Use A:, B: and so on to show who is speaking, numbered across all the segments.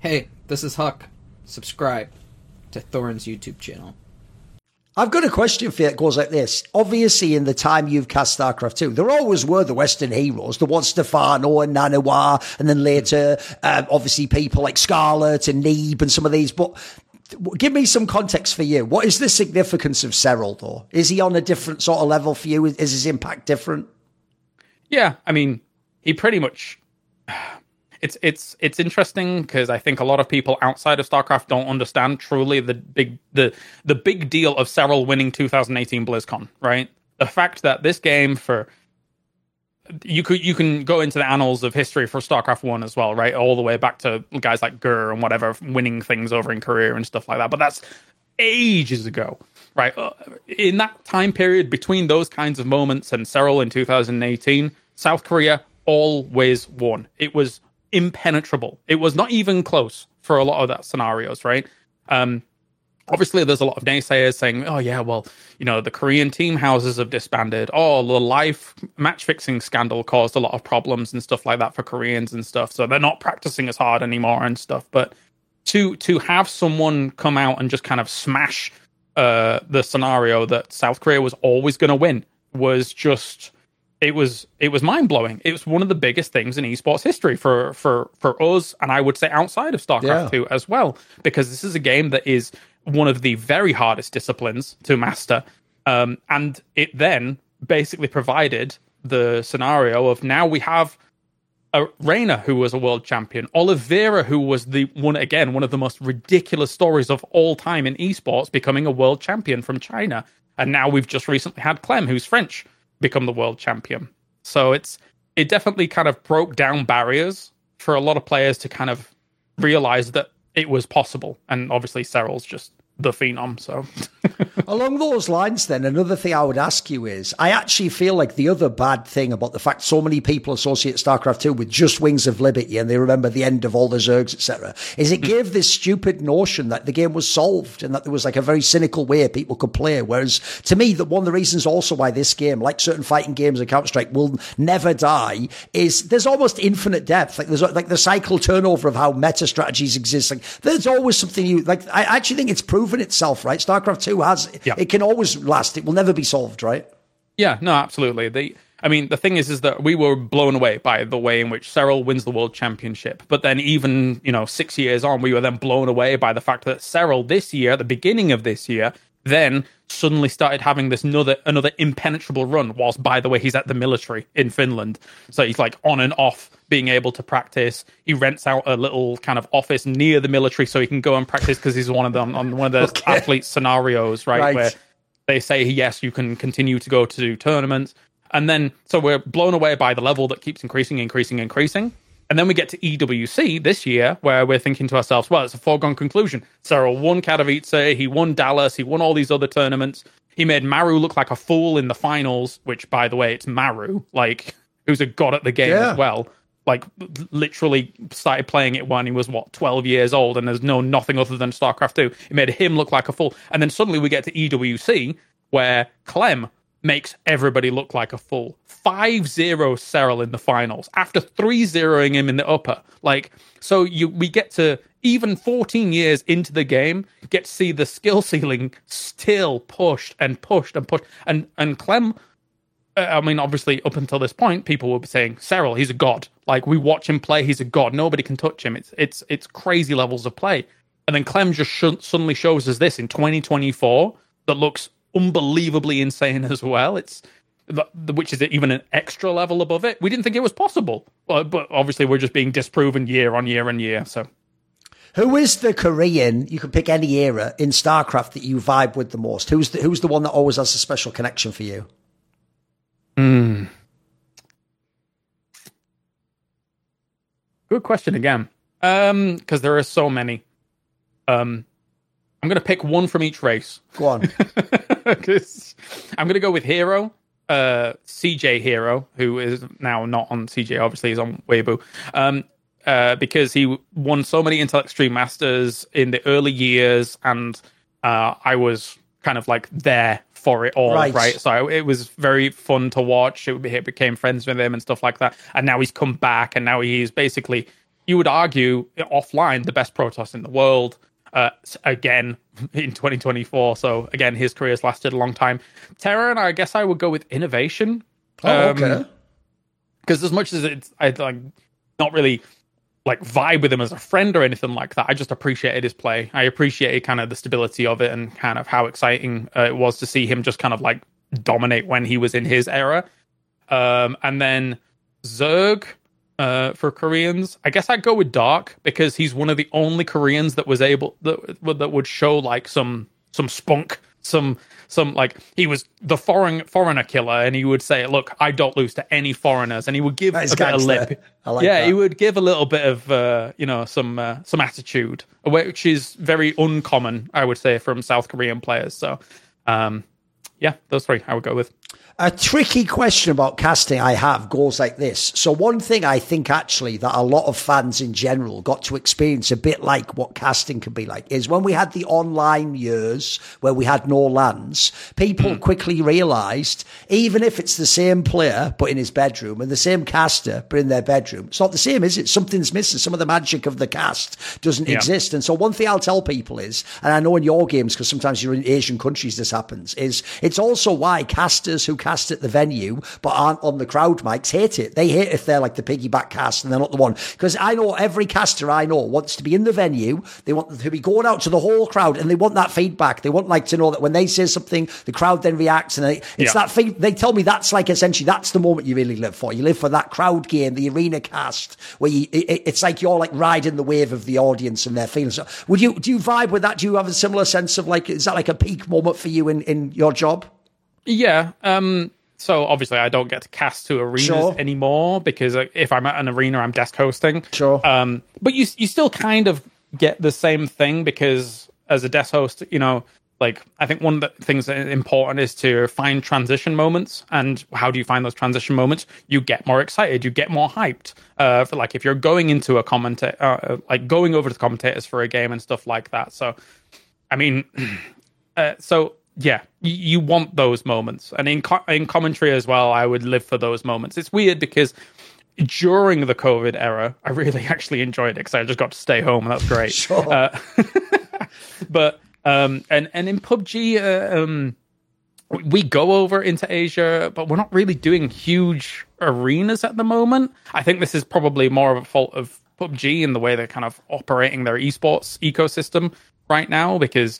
A: Hey, this is Huck. Subscribe to Thorin's YouTube channel.
B: I've got a question for you that goes like this. Obviously, in the time you've cast StarCraft 2, there always were the Western heroes. There was Stefano and Nanawa, and then later, obviously, people like Scarlet and Neeb and some of these. But give me some context for you. What is the significance of Serral, though? Is he on a different sort of level for you? Is his impact different?
C: Yeah, I mean, he pretty much... It's interesting because I think a lot of people outside of StarCraft don't understand truly the big deal of Serral winning 2018 BlizzCon, right? The fact that this game you can go into the annals of history for StarCraft 1 as well, right? All the way back to guys like Gur and whatever winning things over in Korea and stuff like that. But that's ages ago, right? In that time period between those kinds of moments and Serral in 2018, South Korea always won. It was impenetrable. It was not even close for a lot of that scenarios, right? Obviously, there's a lot of naysayers saying, oh, yeah, well, the Korean team houses have disbanded. Oh, the live match-fixing scandal caused a lot of problems and stuff like that for Koreans and stuff. So they're not practicing as hard anymore and stuff. But to have someone come out and just kind of smash the scenario that South Korea was always going to win was just... It was mind-blowing. It was one of the biggest things in esports history for us, and I would say outside of StarCraft 2 as well, because this is a game that is one of the very hardest disciplines to master. And it then basically provided the scenario of now we have a Reina, who was a world champion, Oliveira, who was one of the most ridiculous stories of all time in esports, becoming a world champion from China. And now we've just recently had Clem, who's French, become the world champion. So it definitely kind of broke down barriers for a lot of players to kind of realize that it was possible. And obviously Serral's just the phenom, so...
B: Along those lines, then, another thing I would ask you is, I actually feel like the other bad thing about the fact so many people associate StarCraft 2 with just Wings of Liberty and they remember the end of all the Zergs, etc., is it gave this stupid notion that the game was solved and that there was like a very cynical way people could play. Whereas, to me, that one of the reasons also why this game, like certain fighting games like Counter-Strike, will never die is there's almost infinite depth. Like there's like the cycle turnover of how meta strategies exist. Like there's always something new. Like I actually think it's proven itself, right? StarCraft 2 has, it can always last. It will never be solved, right?
C: Yeah, no, absolutely. The thing is that we were blown away by the way in which Serral wins the world championship. But then even, 6 years on, we were then blown away by the fact that Serral this year, at the beginning of this year, then suddenly started having this another impenetrable run, whilst, by the way, he's at the military in Finland. So he's like on and off being able to practice. He rents out a little kind of office near the military so he can go and practice because he's one of them on one of those athlete scenarios, right? Where they say, yes, you can continue to go to tournaments. And then, so we're blown away by the level that keeps increasing. And then we get to EWC this year, where we're thinking to ourselves, well, it's a foregone conclusion. Serral won Katowice, he won Dallas, he won all these other tournaments. He made Maru look like a fool in the finals, which, by the way, it's Maru, who's a god at the game as well. Literally started playing it when he was, 12 years old, and there's nothing other than StarCraft 2. It made him look like a fool. And then suddenly we get to EWC, where Clem makes everybody look like a fool. 5-0 Serral in the finals after 3-0ing him in the upper. We get to, even 14 years into the game, get to see the skill ceiling still pushed and pushed and pushed. And Clem, obviously up until this point, people will be saying, Serral, he's a god. We watch him play, he's a god. Nobody can touch him. It's crazy levels of play. And then Clem just suddenly shows us this in 2024 that looks unbelievably insane as well. Which is even an extra level above it. We didn't think it was possible, but obviously we're just being disproven year on year on year. So,
B: who is the Korean? You can pick any era in StarCraft that you vibe with the most. Who's the one that always has a special connection for you?
C: Good question again. Because there are so many. I'm going to pick one from each race.
B: Go on.
C: I'm going to go with Hero. CJ Hero, who is now not on CJ, obviously he's on Weibo, because he won so many Intel Extreme Masters in the early years, and I was kind of there for it all, right? So it was very fun to watch. It became friends with him and stuff like that, and now he's come back, and now he's basically you would argue offline the best Protoss in the world. Again, in 2024. So again, his career's lasted a long time. Terran, I guess I would go with innovation.
B: Okay.
C: Because as much as I like not really like vibe with him as a friend or anything like that, I just appreciated his play. I appreciated kind of the stability of it and kind of how exciting it was to see him just kind of like dominate when he was in his era. And then Zerg. For Koreans, I guess I'd go with Dark because he's one of the only Koreans that was able that would show like some spunk, some like he was the foreigner killer, and he would say, "Look, I don't lose to any foreigners," and he would give a bit of lip. He would give a little bit of some attitude, which is very uncommon, I would say, from South Korean players. So, those three I would go with.
B: A tricky question about casting I have goes like this. So one thing I think actually that a lot of fans in general got to experience a bit like what casting can be like is when we had the online years where we had no LANs, people quickly realised even if it's the same player but in his bedroom and the same caster but in their bedroom, it's not the same, is it? Something's missing. Some of the magic of the cast doesn't exist. And so one thing I'll tell people is, and I know in your games because sometimes you're in Asian countries this happens, is it's also why casters who cast at the venue but aren't on the crowd mics hate it. They hate if they're like the piggyback cast and they're not the one. Because I know every caster I know wants to be in the venue. They want to be going out to the whole crowd and they want that feedback. They want like to know that when they say something, the crowd then reacts, and it's that thing. They tell me that's like essentially that's the moment you really live for. You live for that crowd game, the arena cast, where it's like you're like riding the wave of the audience and their feelings. So do you vibe with that? Do you have a similar sense of like, is that like a peak moment for you in your job?
C: Yeah. So obviously I don't get to cast to arenas anymore because if I'm at an arena, I'm desk hosting.
B: Sure.
C: But you still kind of get the same thing because as a desk host, like I think one of the things that is important is to find transition moments. And how do you find those transition moments? You get more excited, you get more hyped. For like if you're going into a commentator, like going over to the commentators for a game and stuff like that. So, I mean, yeah, you want those moments. And in commentary as well, I would live for those moments. It's weird because during the COVID era, I really actually enjoyed it because I just got to stay home and that's great.
B: Sure.
C: But and in PUBG, we go over into Asia, but we're not really doing huge arenas at the moment. I think this is probably more of a fault of PUBG in the way they're kind of operating their esports ecosystem right now because,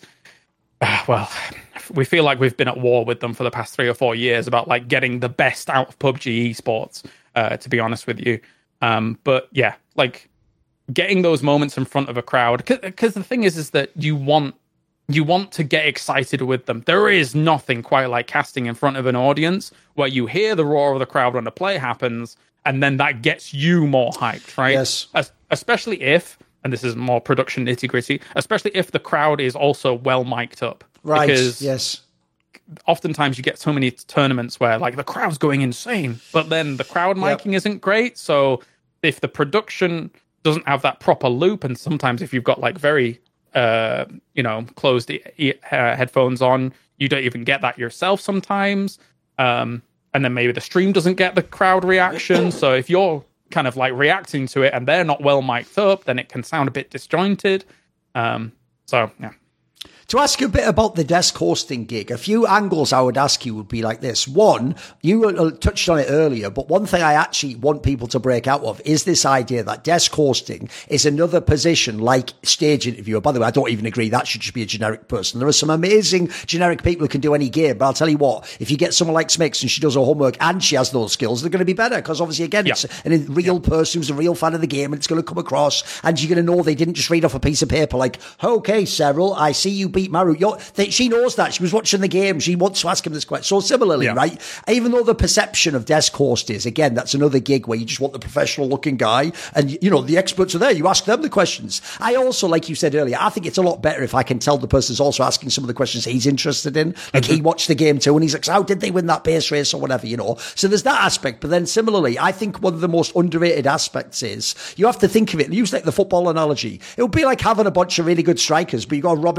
C: we feel like we've been at war with them for the past 3 or 4 years about like getting the best out of PUBG esports, to be honest with you. But yeah, like getting those moments in front of a crowd, because the thing is that you want to get excited with them. There is nothing quite like casting in front of an audience where you hear the roar of the crowd when the play happens, and then that gets you more hyped, right?
B: Yes.
C: Especially if, and this is more production nitty-gritty, especially if the crowd is also well mic'd up.
B: Right,
C: because
B: yes.
C: Oftentimes you get so many tournaments where like the crowd's going insane, but then the crowd miking isn't great. So if the production doesn't have that proper loop, and sometimes if you've got like very closed headphones on, you don't even get that yourself sometimes. And then maybe the stream doesn't get the crowd reaction. So if you're kind of like reacting to it and they're not well mic'd up, then it can sound a bit disjointed. So yeah.
B: To ask you a bit about the desk hosting gig, a few angles I would ask you would be like this. One, you touched on it earlier, but one thing I actually want people to break out of is this idea that desk hosting is another position like stage interviewer. By the way, I don't even agree. That should just be a generic person. There are some amazing generic people who can do any game, but I'll tell you what, if you get someone like Smix and she does her homework and she has those skills, they're going to be better because obviously, again, it's a real person who's a real fan of the game and it's going to come across and you're going to know they didn't just read off a piece of paper like, okay, Cyril, I see you beat Maru. She knows that. She was watching the game. She wants to ask him this question. So similarly, right, even though the perception of desk host is, again, that's another gig where you just want the professional looking guy and, the experts are there. You ask them the questions. I also, like you said earlier, I think it's a lot better if I can tell the person's also asking some of the questions he's interested in. Like he watched the game too and he's like, how did they win that base race or whatever, So there's that aspect. But then similarly, I think one of the most underrated aspects is you have to think of it, use like the football analogy. It would be like having a bunch of really good strikers, but you got a rubbish midfield.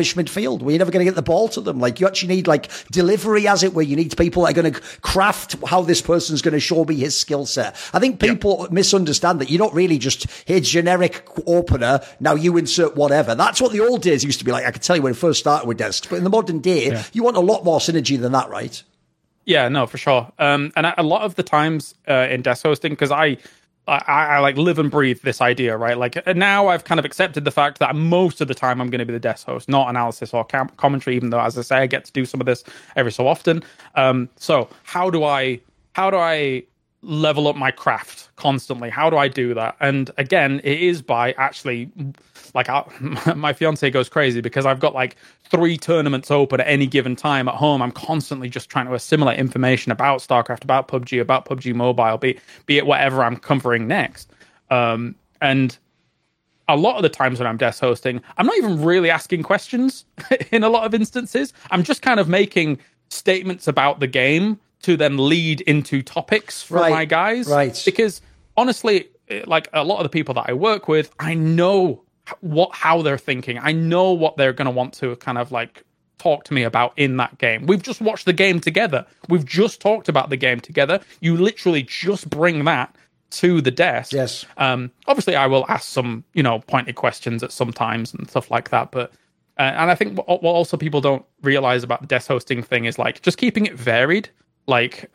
B: field where you're never going to get the ball to them. Like, you actually need like delivery, as it were. You need people that are going to craft how this person's going to show me his skill set. I think people misunderstand that. You don't really just, hey, generic opener, now you insert whatever. That's what the old days used to be like. I can tell you when it first started with desks. But in the modern day, you want a lot more synergy than that, right?
C: Yeah, no, for sure. And a lot of the times in desk hosting, because I like live and breathe this idea, right? Like now I've kind of accepted the fact that most of the time I'm going to be the desk host, not analysis or commentary, even though, as I say, I get to do some of this every so often. So how do I level up my craft constantly? How do I do that? And again, it is by actually, like, my fiance goes crazy because I've got like 3 tournaments open at any given time at home. I'm constantly just trying to assimilate information about StarCraft, about PUBG Mobile, be it whatever I'm covering next. And a lot of the times when I'm desk hosting, I'm not even really asking questions in a lot of instances. I'm just kind of making statements about the game to then lead into topics for my guys.
B: Right.
C: Because honestly, like a lot of the people that I work with, I know how they're thinking. I know what they're going to want to kind of like talk to me about in that game. We've just watched the game together. We've just talked about the game together. You literally just bring that to the desk.
B: Yes.
C: Obviously, I will ask some, pointed questions at some times and stuff like that. But and I think what also people don't realize about the desk hosting thing is like just keeping it varied. Like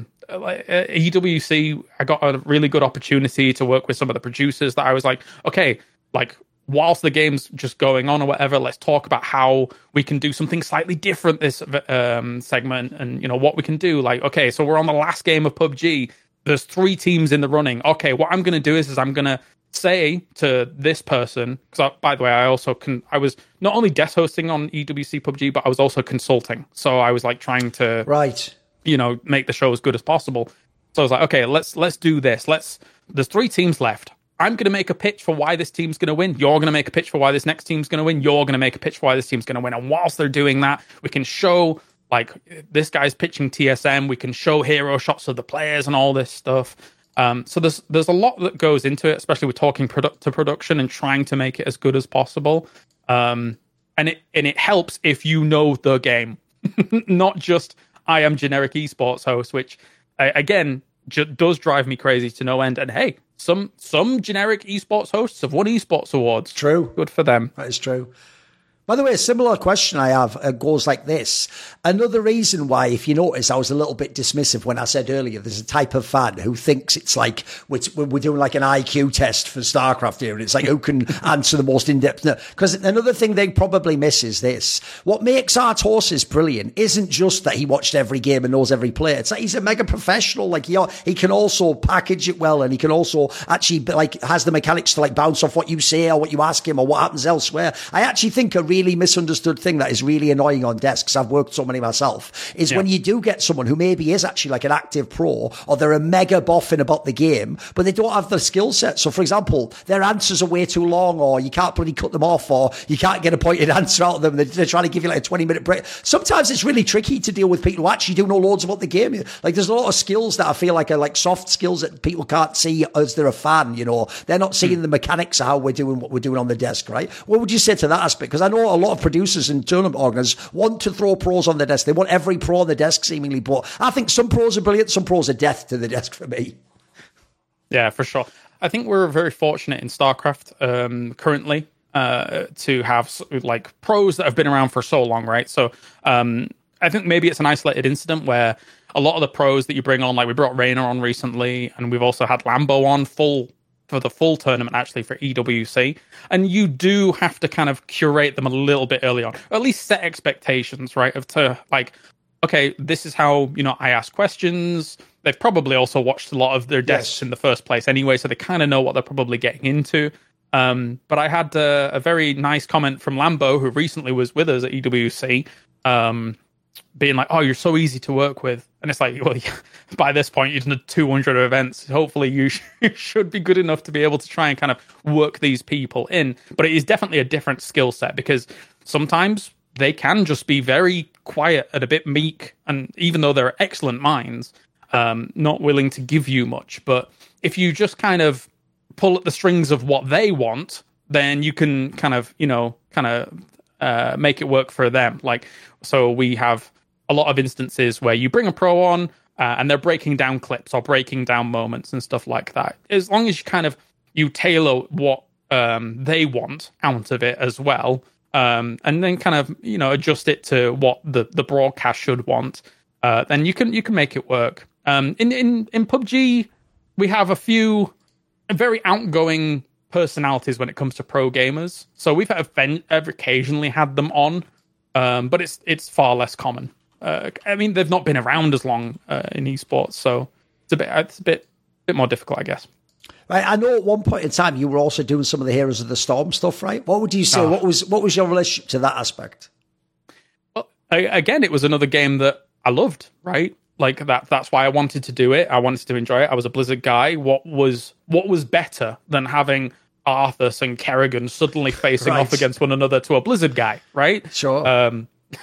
C: EWC, I got a really good opportunity to work with some of the producers that I was like, okay, like whilst the game's just going on or whatever, let's talk about how we can do something slightly different this segment and, what we can do. Like, okay, so we're on the last game of PUBG. There's 3 teams in the running. Okay, what I'm going to do is I'm going to say to this person, because by the way, I was not only desk hosting on EWC PUBG, but I was also consulting. So I was like trying to...
B: Right.
C: make the show as good as possible. So I was like, okay, let's do this. There's 3 teams left. I'm going to make a pitch for why this team's going to win. You're going to make a pitch for why this next team's going to win. You're going to make a pitch for why this team's going to win. And whilst they're doing that, we can show, like, this guy's pitching TSM. We can show hero shots of the players and all this stuff. So there's a lot that goes into it, especially with talking to production and trying to make it as good as possible. And it helps if you know the game, not just... I am generic esports host, which again does drive me crazy to no end. And hey, some generic esports hosts have won esports awards.
B: True,
C: good for them.
B: That is true. By the way, a similar question I have goes like this. Another reason why, if you notice, I was a little bit dismissive when I said earlier, there's a type of fan who thinks it's like we're doing like an IQ test for StarCraft here. And it's like, who can answer the most in-depth? Because another thing they probably miss is this. What makes Artosis brilliant isn't just that he watched every game and knows every player. It's like he's a mega professional. Like he can also package it well, and he can also actually like has the mechanics to like bounce off what you say or what you ask him or what happens elsewhere. I actually think a really misunderstood thing that is really annoying on desks, I've worked so many myself, is when you do get someone who maybe is actually like an active pro, or they're a mega boffin about the game, but they don't have the skill set. So for example, their answers are way too long, or you can't bloody cut them off, or you can't get a pointed answer out of them. They're trying to give you like a 20-minute break. Sometimes it's really tricky to deal with people who actually do know loads about the game. Like there's a lot of skills that I feel like are like soft skills that people can't see as they're a fan, they're not seeing the mechanics of how we're doing what we're doing on the desk, right? What would you say to that aspect? Because I know a lot of producers and tournament organizers want to throw pros on the desk. They want every pro on the desk seemingly, but I think some pros are brilliant, some pros are death to the desk for me.
C: Yeah, for sure. I think we're very fortunate in StarCraft currently to have like pros that have been around for so long, right? So I think maybe it's an isolated incident where a lot of the pros that you bring on, like we brought Rayner on recently, and we've also had Lambo on for the full tournament, actually, for EWC. And you do have to kind of curate them a little bit early on, or at least set expectations, right? Okay, this is how, I ask questions. They've probably also watched a lot of their desks in the first place anyway, so they kind of know what they're probably getting into. But I had a very nice comment from Lambo, who recently was with us at EWC, being like, oh, you're so easy to work with. And it's like, well, by this point, you've done 200 events. Hopefully you should be good enough to be able to try and kind of work these people in. But it is definitely a different skill set, because sometimes they can just be very quiet and a bit meek. And even though they're excellent minds, not willing to give you much. But if you just kind of pull at the strings of what they want, then you can kind of make it work for them. Like, so we have a lot of instances where you bring a pro on and they're breaking down clips or breaking down moments and stuff like that. As long as you tailor what they want out of it as well, and then kind of adjust it to what the broadcast should want, then you can make it work. In PUBG, we have a few very outgoing personalities when it comes to pro gamers. So we've occasionally had them on, but it's far less common. I mean, they've not been around as long in esports, so it's a bit more difficult, I guess.
B: Right, I know at one point in time you were also doing some of the Heroes of the Storm stuff, right? What would you say? What was your relationship to that aspect?
C: Well, again, it was another game that I loved, right? Like that's why I wanted to do it. I wanted to enjoy it. I was a Blizzard guy. What was better than having Arthas and Kerrigan suddenly facing off against one another to a Blizzard guy, right?
B: Sure.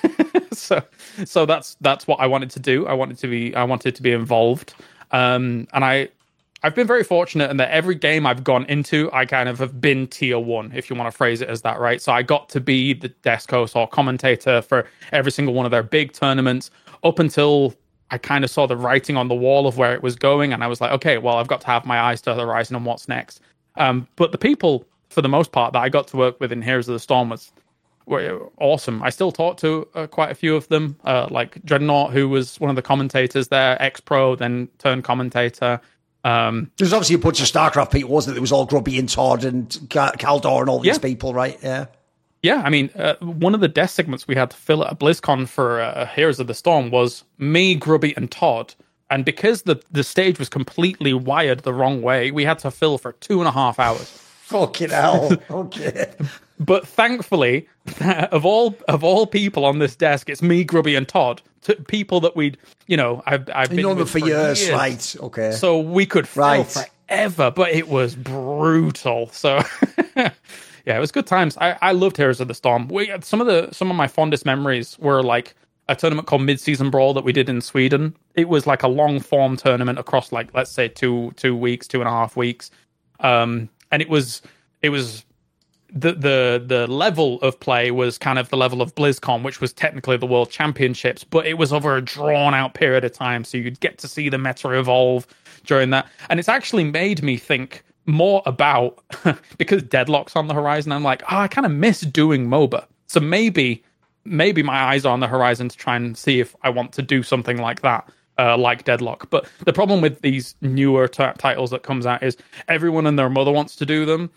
C: So that's what I wanted to do. I wanted to be involved. And I've been very fortunate in that every game I've gone into, I kind of have been tier 1, if you want to phrase it as that, right? So I got to be the desk host or commentator for every single one of their big tournaments up until I kind of saw the writing on the wall of where it was going. And I was like, okay, well, I've got to have my eyes to the horizon on what's next. But the people, for the most part, that I got to work with in Heroes of the Storm were awesome. I still talk to quite a few of them, like Dreadnought, who was one of the commentators there, ex-pro, then turned commentator.
B: There's obviously a bunch of StarCraft people, wasn't it? It was all Grubby and Todd and Kaldor and all these people, right? Yeah.
C: Yeah, I mean, one of the desk segments we had to fill at a BlizzCon for Heroes of the Storm was me, Grubby, and Todd. And because the stage was completely wired the wrong way, we had to fill for 2.5 hours.
B: Fucking hell. Okay.
C: But thankfully, of all people on this desk, it's me, Grubby, and Todd. People that I've been
B: known them for years, right? Okay.
C: So we could fill forever, but it was brutal. So yeah, it was good times. I loved Heroes of the Storm. Some of my fondest memories were like a tournament called Mid-Season Brawl that we did in Sweden. It was like a long form tournament across like, let's say 2 weeks, 2.5 weeks. And it was the level of play was kind of the level of BlizzCon, which was technically the World Championships, but it was over a drawn-out period of time, so you'd get to see the meta evolve during that. And it's actually made me think more about, because Deadlock's on the horizon, I'm like, I kind of miss doing MOBA. So maybe my eyes are on the horizon to try and see if I want to do something like that. Like Deadlock. But the problem with these newer titles that comes out is everyone and their mother wants to do them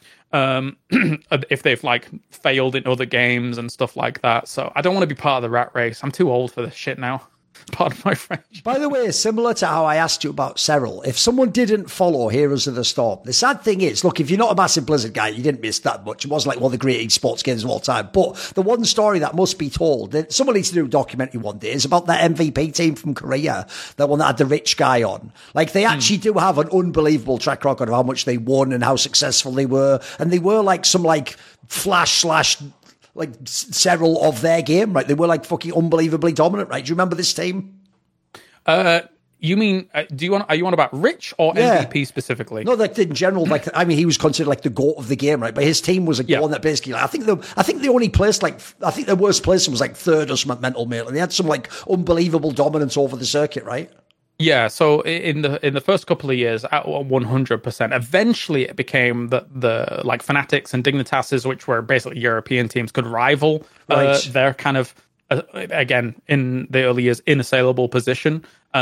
C: if they've like failed in other games and stuff like that. So I don't want to be part of the rat race. I'm too old for this shit now. Pardon my French.
B: By the way, similar to how I asked you about Serral, if someone didn't follow Heroes of the Storm, the sad thing is, look, if you're not a massive Blizzard guy, you didn't miss that much. It wasn't like one of the great esports games of all time. But the one story that must be told, that someone needs to do a documentary one day, is about that MVP team from Korea, that one that had the rich guy on. Like, they actually do have an unbelievable track record of how much they won and how successful they were. And they were like some like flash like Serral of their game, right? They were like fucking unbelievably dominant, right? Do you remember this team?
C: You mean, are you on about Rich or MVP specifically?
B: No, like in general, like, I mean, he was considered like the GOAT of the game, right? But his team was one that basically, like, I think they only placed I think their worst place was like 3rd or something mental mail, and they had some like unbelievable dominance over the circuit, right?
C: Yeah, so in the first couple of years, at 100%. Eventually, it became the like Fanatics and Dignitases, which were basically European teams, could rival their kind of again in the early years inassailable position.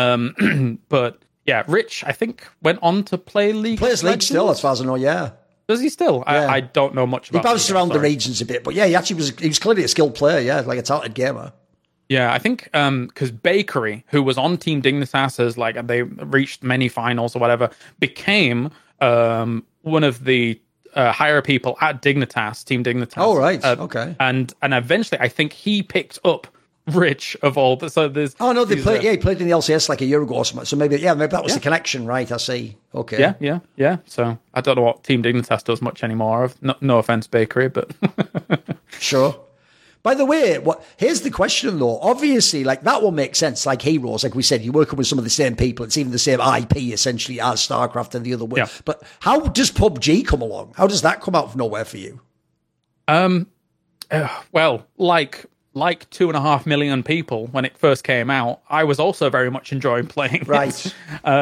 C: But yeah, Rich, I think, went on to play League.
B: Plays League still, as far as I know. Yeah.
C: Does he still? Yeah. I don't know much about.
B: He bounced around the regions a bit, but yeah, he was clearly a skilled player. Yeah, like a talented gamer.
C: Yeah, I think because Bakery, who was on Team Dignitas, like they reached many finals or whatever, became one of the higher people at Dignitas, Team Dignitas.
B: Oh, right. Okay.
C: And eventually, I think he picked up Rich of all the. So there's.
B: Oh no, he played in the LCS like a year ago or something. So maybe that was the connection, right? I see. Okay.
C: Yeah. So I don't know what Team Dignitas does much anymore. No offense, Bakery, but
B: sure. By the way, here's the question though. Obviously, like that will make sense. Like Heroes, like we said, you're working with some of the same people. It's even the same IP essentially as StarCraft and the other way. Yeah. But how does PUBG come along? How does that come out of nowhere for you?
C: well, like 2.5 million people when it first came out, I was also very much enjoying playing it.
B: Right.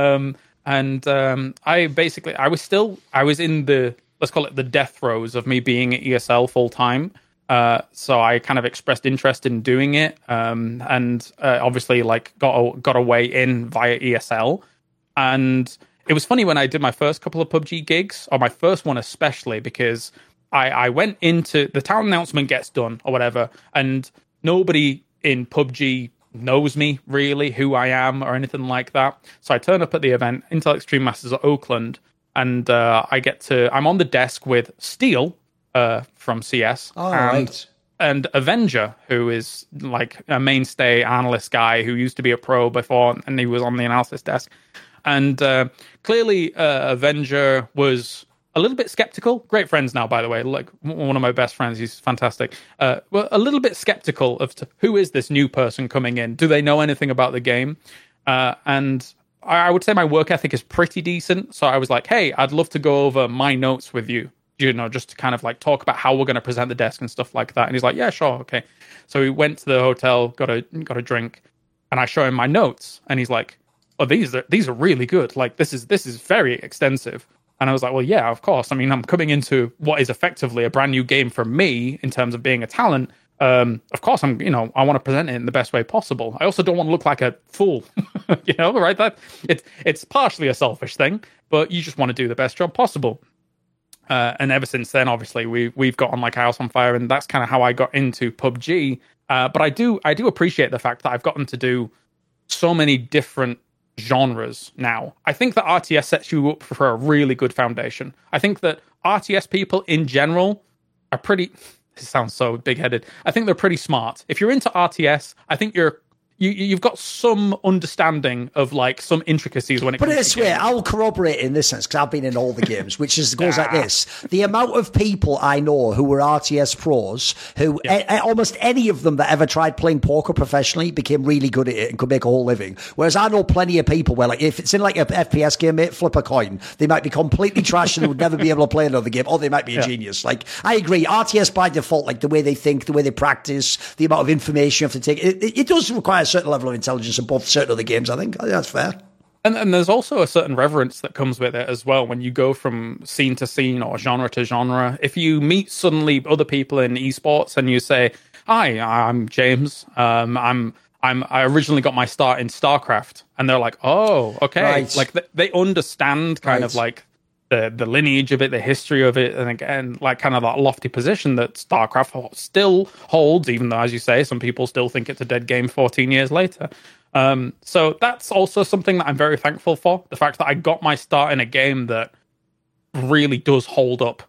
C: I was in the, let's call it the death throes of me being at ESL full time. So I kind of expressed interest in doing it, and obviously like got a way in via ESL. And it was funny when I did my first couple of PUBG gigs, or my first one especially, because I went into the talent announcement gets done or whatever, and nobody in PUBG knows me really, who I am or anything like that. So I turn up at the event, Intel Extreme Masters at Oakland, and I'm on the desk with Steel from CS, and Avenger, who is like a mainstay analyst guy who used to be a pro before, and he was on the analysis desk. And clearly, Avenger was a little bit skeptical. Great friends now, by the way. Like one of my best friends, he's fantastic. Well, a little bit skeptical of who is this new person coming in? Do they know anything about the game? And I would say my work ethic is pretty decent. So I was like, hey, I'd love to go over my notes with you. Just to kind of like talk about how we're going to present the desk and stuff like that. And he's like, yeah, sure, okay. So we went to the hotel, got a drink, and I show him my notes, and he's like, oh, these are really good. Like this is very extensive. And I was like, well, yeah, of course. I mean, I'm coming into what is effectively a brand new game for me in terms of being a talent. Of course, I want to present it in the best way possible. I also don't want to look like a fool, right? That it's partially a selfish thing, but you just want to do the best job possible. And ever since then, obviously, we've got on like House on Fire, and that's kind of how I got into PUBG. But I do appreciate the fact that I've gotten to do so many different genres now. I think that RTS sets you up for a really good foundation. I think that RTS people in general are pretty... This sounds so big-headed. I think they're pretty smart. If you're into RTS, I think you've got some understanding of like some intricacies when it comes to
B: this way, I'll corroborate in this sense because I've been in all the games, which goes like this. The amount of people I know who were RTS pros, who almost any of them that ever tried playing poker professionally became really good at it and could make a whole living. Whereas I know plenty of people where like if it's in like an FPS game, mate, flip a coin. They might be completely trash and would never be able to play another game, or they might be a genius. Like I agree, RTS by default, like the way they think, the way they practice, the amount of information you have to take, it does require a certain level of intelligence above certain other games. I think that's fair.
C: And there's also a certain reverence that comes with it as well when you go from scene to scene or genre to genre. If you meet suddenly other people in esports and you say, "Hi, I'm James. I originally got my start in StarCraft," and they're like, "Oh, okay."
B: Right.
C: Like they understand kind of like the lineage of it, the history of it, and again, like kind of that lofty position that StarCraft still holds, even though, as you say, some people still think it's a dead game 14 years later. So that's also something that I'm very thankful for. The fact that I got my start in a game that really does hold up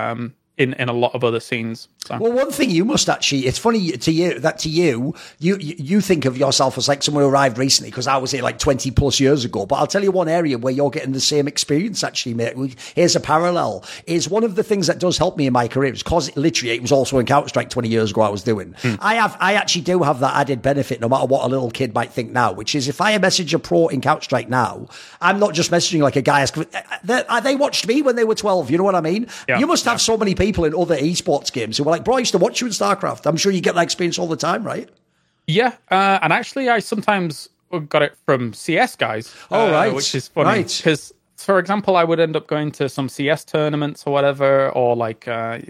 C: in a lot of other scenes. So.
B: Well, one thing you must actually, it's funny to you that you think of yourself as like someone who arrived recently, because I was here like 20 plus years ago. But I'll tell you one area where you're getting the same experience actually, mate. Here's a parallel. Is one of the things that does help me in my career is because it was also in Counter-Strike 20 years ago I was doing. I actually do have that added benefit, no matter what a little kid might think now, which is if I message a pro in Counter-Strike now, I'm not just messaging like a guy. They watched me when they were 12. You know what I mean? Yeah, you must have so many people in other esports games who were like, bro, I used to watch you in StarCraft. I'm sure you get that experience all the time, right?
C: Yeah, and actually I sometimes got it from CS guys.
B: Oh, right.
C: Which is funny. Because, for example, I would end up going to some CS tournaments or whatever, or like...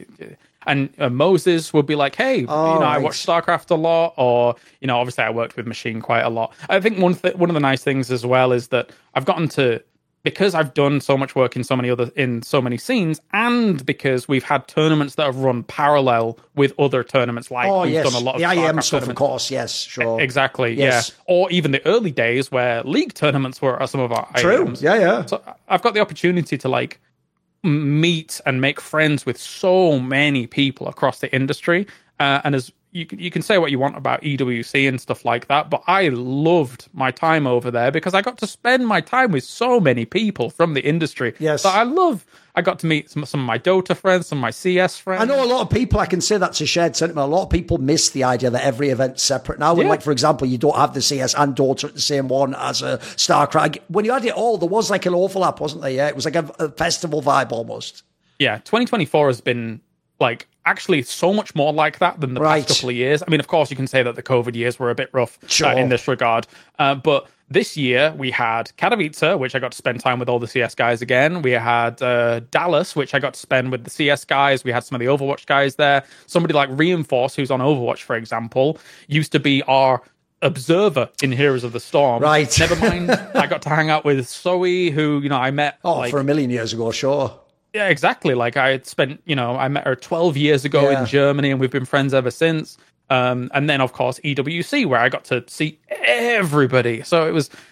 C: And Moses would be like, hey, I watch StarCraft a lot, or, obviously I worked with Machine quite a lot. I think one of the nice things as well is that I've gotten to... Because I've done so much work in so many scenes, and because we've had tournaments that have run parallel with other tournaments, like we've done a lot of
B: the IEM stuff,
C: of
B: course, yes, sure,
C: exactly,
B: yes.
C: Yeah, or even the early days where league tournaments were some of our
B: IEMs. Yeah.
C: So I've got the opportunity to like meet and make friends with so many people across the industry, and as you can say what you want about EWC and stuff like that, but I loved my time over there because I got to spend my time with so many people from the industry.
B: Yes.
C: So I got to meet some of my Dota friends, some of my CS friends.
B: I know a lot of people, I can say that's a shared sentiment. A lot of people miss the idea that every event's separate now. Like, for example, you don't have the CS and Dota at the same one as a StarCraft. When you had it all, there was like an overlap, wasn't there? Yeah, it was like a festival vibe almost.
C: Yeah, 2024 has been like actually so much more like that than the
B: Right.
C: past couple of years. I mean, of course, you can say that the COVID years were a bit rough
B: Sure.
C: in this regard, but this year we had Katowice, which I got to spend time with all the CS guys again. We had Dallas, which I got to spend with the CS guys. We had some of the Overwatch guys there. Somebody like Reinforce, who's on Overwatch, for example, used to be our observer in Heroes of the Storm.
B: Right.
C: Never mind, I got to hang out with Zoe, who, I met.
B: For a million years ago, sure.
C: Yeah, exactly. Like I had spent, I met her 12 years ago in Germany, and we've been friends ever since. And then, of course, EWC, where I got to see everybody. So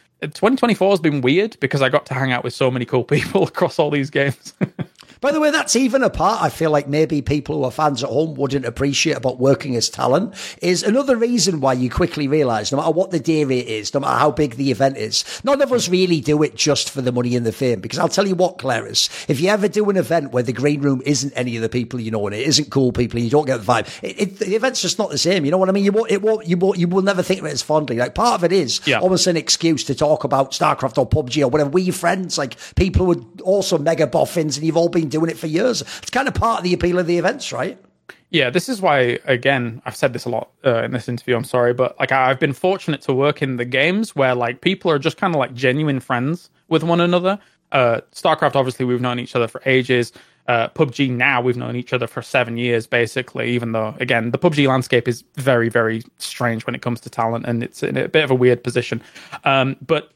C: 2024 has been weird because I got to hang out with so many cool people across all these games.
B: By the way, that's even a part I feel like maybe people who are fans at home wouldn't appreciate about working as talent is another reason why you quickly realise no matter what the day rate is, no matter how big the event is, none of us really do it just for the money and the fame. Because I'll tell you what, Claris, if you ever do an event where the green room isn't any of the people you know and it isn't cool people and you don't get the vibe, the event's just not the same. You know what I mean? You will never think of it as fondly. Like part of it is almost an excuse to talk about StarCraft or PUBG or whatever. We're friends, like people who are also mega boffins and you've all been doing it for years. It's kind of part of the appeal of the events, right?
C: Yeah, this is why, again, I've said this a lot in this interview, I'm sorry, but like I've been fortunate to work in the games where like people are just kind of like genuine friends with one another. StarCraft, obviously, we've known each other for ages. PUBG now, we've known each other for 7 years, basically, even though, again, the PUBG landscape is very, very strange when it comes to talent, and it's in a bit of a weird position. But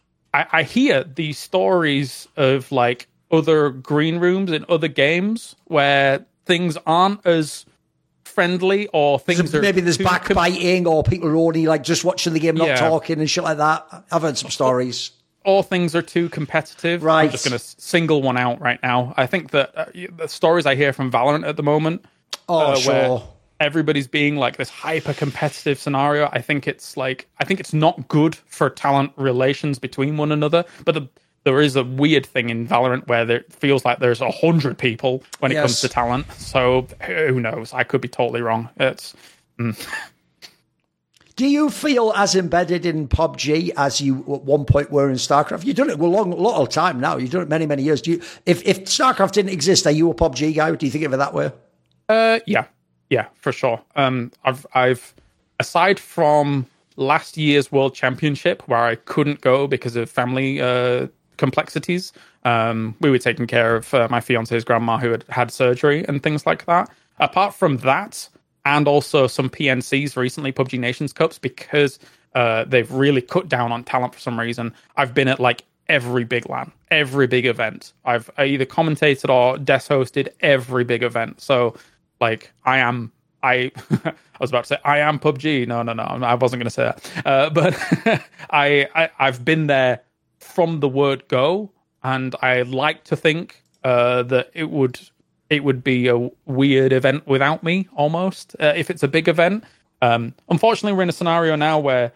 C: I hear these stories of like other green rooms in other games where things aren't as friendly or things are
B: maybe there's backbiting or people are only like just watching the game, not talking and shit like that. I've heard some stories.
C: Or things are too competitive.
B: Right.
C: I'm just going to single one out right now. I think that the stories I hear from Valorant at the moment, where everybody's being like this hyper competitive scenario, I think it's not good for talent relations between one another. But there is a weird thing in Valorant where it feels like there's 100 people when it comes to talent. So who knows? I could be totally wrong.
B: Do you feel as embedded in PUBG as you at one point were in StarCraft? You've done it a lot of time now. You've done it many, many years. If StarCraft didn't exist, are you a PUBG guy? Do you think of it that way?
C: Yeah, for sure. I've aside from last year's World Championship where I couldn't go because of family complexities. We were taking care of my fiance's grandma who had surgery and things like that. Apart from that, and also some PNCs recently, PUBG Nations Cups, because they've really cut down on talent for some reason. I've been at like every big LAN, every big event. I've either commentated or desk hosted every big event. So like I was about to say I am PUBG. No, I wasn't going to say that. But I've been there from the word go, and I like to think that it would be a weird event without me, almost, if it's a big event. Unfortunately, we're in a scenario now where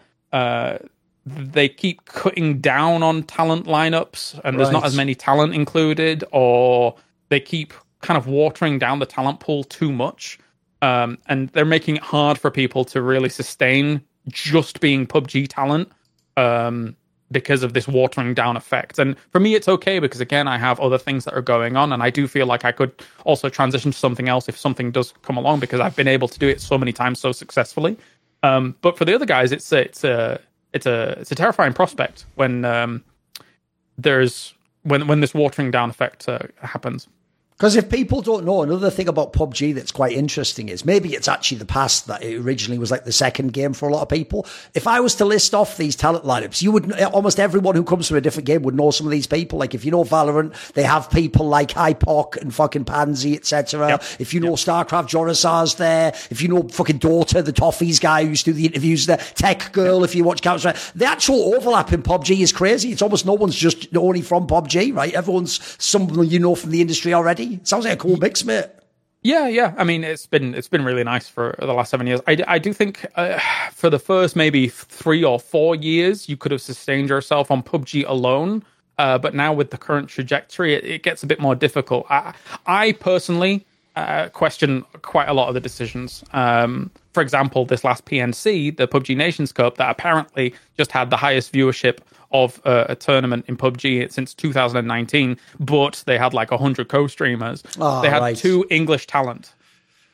C: they keep cutting down on talent lineups, and there's not as many talent included, or they keep kind of watering down the talent pool too much. And they're making it hard for people to really sustain just being PUBG talent. Because of this watering down effect. And for me, it's okay because, again, I have other things that are going on, and I do feel like I could also transition to something else if something does come along, because I've been able to do it so many times so successfully. But for the other guys, it's a terrifying prospect when this watering down effect happens.
B: Because if people don't know, another thing about PUBG that's quite interesting is maybe it's actually the past that it originally was like the second game for a lot of people. If I was to list off these talent lineups, you would almost everyone who comes from a different game would know some of these people. Like if you know Valorant, they have people like Hypoc and fucking Pansy, etc. Yep. If you know StarCraft, Jorisar's there. If you know fucking Dota, the Toffees guy who used to do the interviews there. Tech Girl, if you watch Counter-Strike. The actual overlap in PUBG is crazy. It's almost no one's just only from PUBG, right? Everyone's someone you know from the industry already. It sounds like a cool mix, mate.
C: Yeah. I mean, it's been really nice for the last 7 years. I do think for the first maybe 3 or 4 years, you could have sustained yourself on PUBG alone. But now with the current trajectory, it gets a bit more difficult. I personally question quite a lot of the decisions. For example, this last PNC, the PUBG Nations Cup, that apparently just had the highest viewership of a tournament in PUBG since 2019, but they had like 100 co-streamers. They had 2 English talent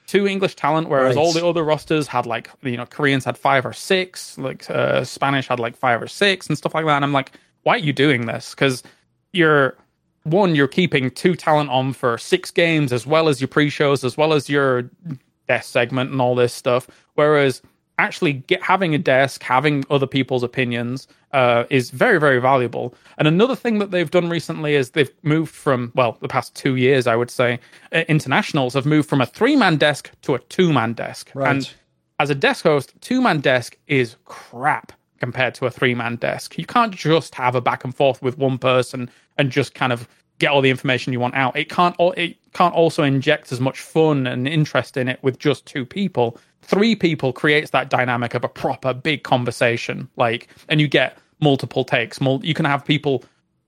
C: 2 English talent, whereas
B: Right.
C: all the other rosters had like, Koreans had 5 or 6, like Spanish had like 5 or 6 and stuff like that. And I'm like, why are you doing this? Because you're keeping 2 talent on for 6 games, as well as your pre-shows, as well as your desk segment and all this stuff. Whereas actually having a desk, having other people's opinions is very, very valuable. And another thing that they've done recently is they've moved from, the past 2 years, I would say, internationals have moved from a 3-man desk to a 2-man desk.
B: Right.
C: And as a desk host, 2-man desk is crap compared to a 3-man desk. You can't just have a back and forth with one person and just kind of get all the information you want out. It can't also inject as much fun and interest in it with just 2 people. 3 people creates that dynamic of a proper big conversation, and you get multiple takes. You can have people,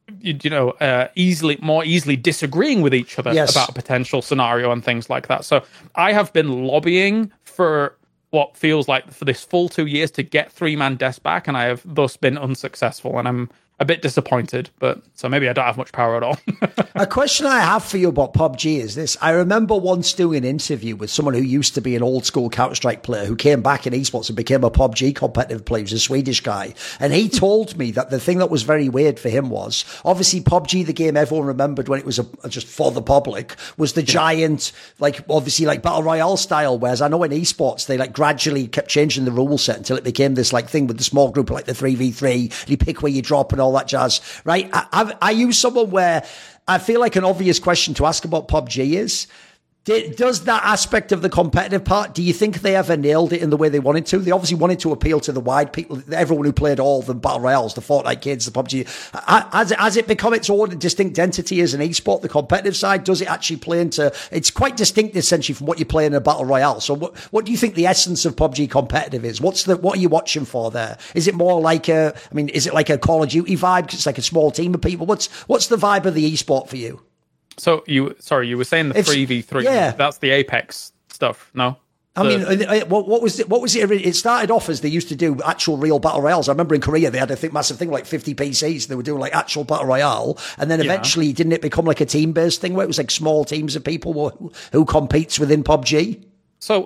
C: more easily disagreeing with each other
B: Yes.
C: about a potential scenario and things like that. So I have been lobbying for what feels like for this full 2 years to get 3-man desk back, and I have thus been unsuccessful, and I'm a bit disappointed, but so maybe I don't have much power at all.
B: A question I have for you about PUBG is this. I remember once doing an interview with someone who used to be an old school Counter-Strike player who came back in esports and became a PUBG competitive player. He was a Swedish guy. And he told me that the thing that was very weird for him was, obviously PUBG, the game everyone remembered when it was just for the public, was the giant, obviously Battle Royale style. Whereas I know in esports, they gradually kept changing the rule set until it became this thing with the small group, the 3v3, and you pick where you drop and all that jazz, right? Are you someone where I feel like an obvious question to ask about PUBG is, does that aspect of the competitive part, do you think they ever nailed it in the way they wanted to? They obviously wanted to appeal to the wide people, everyone who played all the Battle Royales, the Fortnite kids, the PUBG. Has it become its own distinct entity as an esport, the competitive side? Does it actually play into, it's quite distinct essentially from what you play in a Battle Royale. So what do you think the essence of PUBG competitive is? What are you watching for there? Is it more is it like a Call of Duty vibe? 'Cause it's like a small team of people. What's the vibe of the esport for you?
C: So you were saying the 3v3.
B: Yeah.
C: That's the Apex stuff, no?
B: What was it? It started off as they used to do actual real battle royales. I remember in Korea they had massive thing like 50 PCs. They were doing actual battle royale, and then eventually didn't it become like a team based thing where it was small teams of people who competes within PUBG?
C: So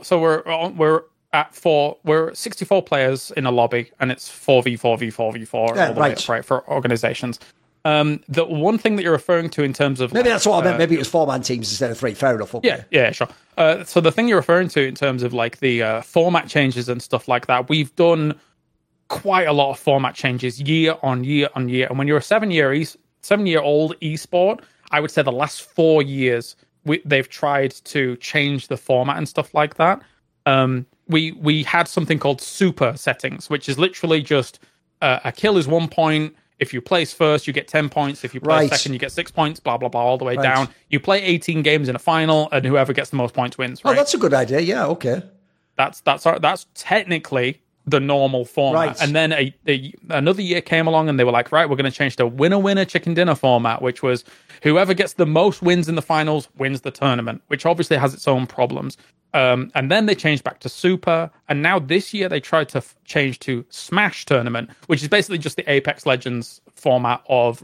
C: we're 64 players in a lobby, and it's 4v4 all the way up, right, for organizations. The one thing that you're referring to in terms of
B: maybe that's what I meant. Maybe it was 4-man teams instead of 3. Fair enough. Okay.
C: Yeah, sure. So the thing you're referring to in terms of the format changes and stuff like that, we've done quite a lot of format changes year on year on year. And when you're a 7-year-old esport, I would say the last 4 years they've tried to change the format and stuff like that. We had something called super settings, which is literally just a kill is 1 point. If you place first, you get 10 points. If you place second, you get 6 points, blah, blah, blah, all the way down. You play 18 games in a final, and whoever gets the most points wins, right?
B: Oh, that's a good idea. Yeah, okay.
C: That's technically the normal format.
B: Right.
C: And then another year came along, and they were like, right, we're going to change to winner, chicken dinner format, which was whoever gets the most wins in the finals wins the tournament, which obviously has its own problems. And then they changed back to Super, and now this year they tried to change to Smash Tournament, which is basically just the Apex Legends format of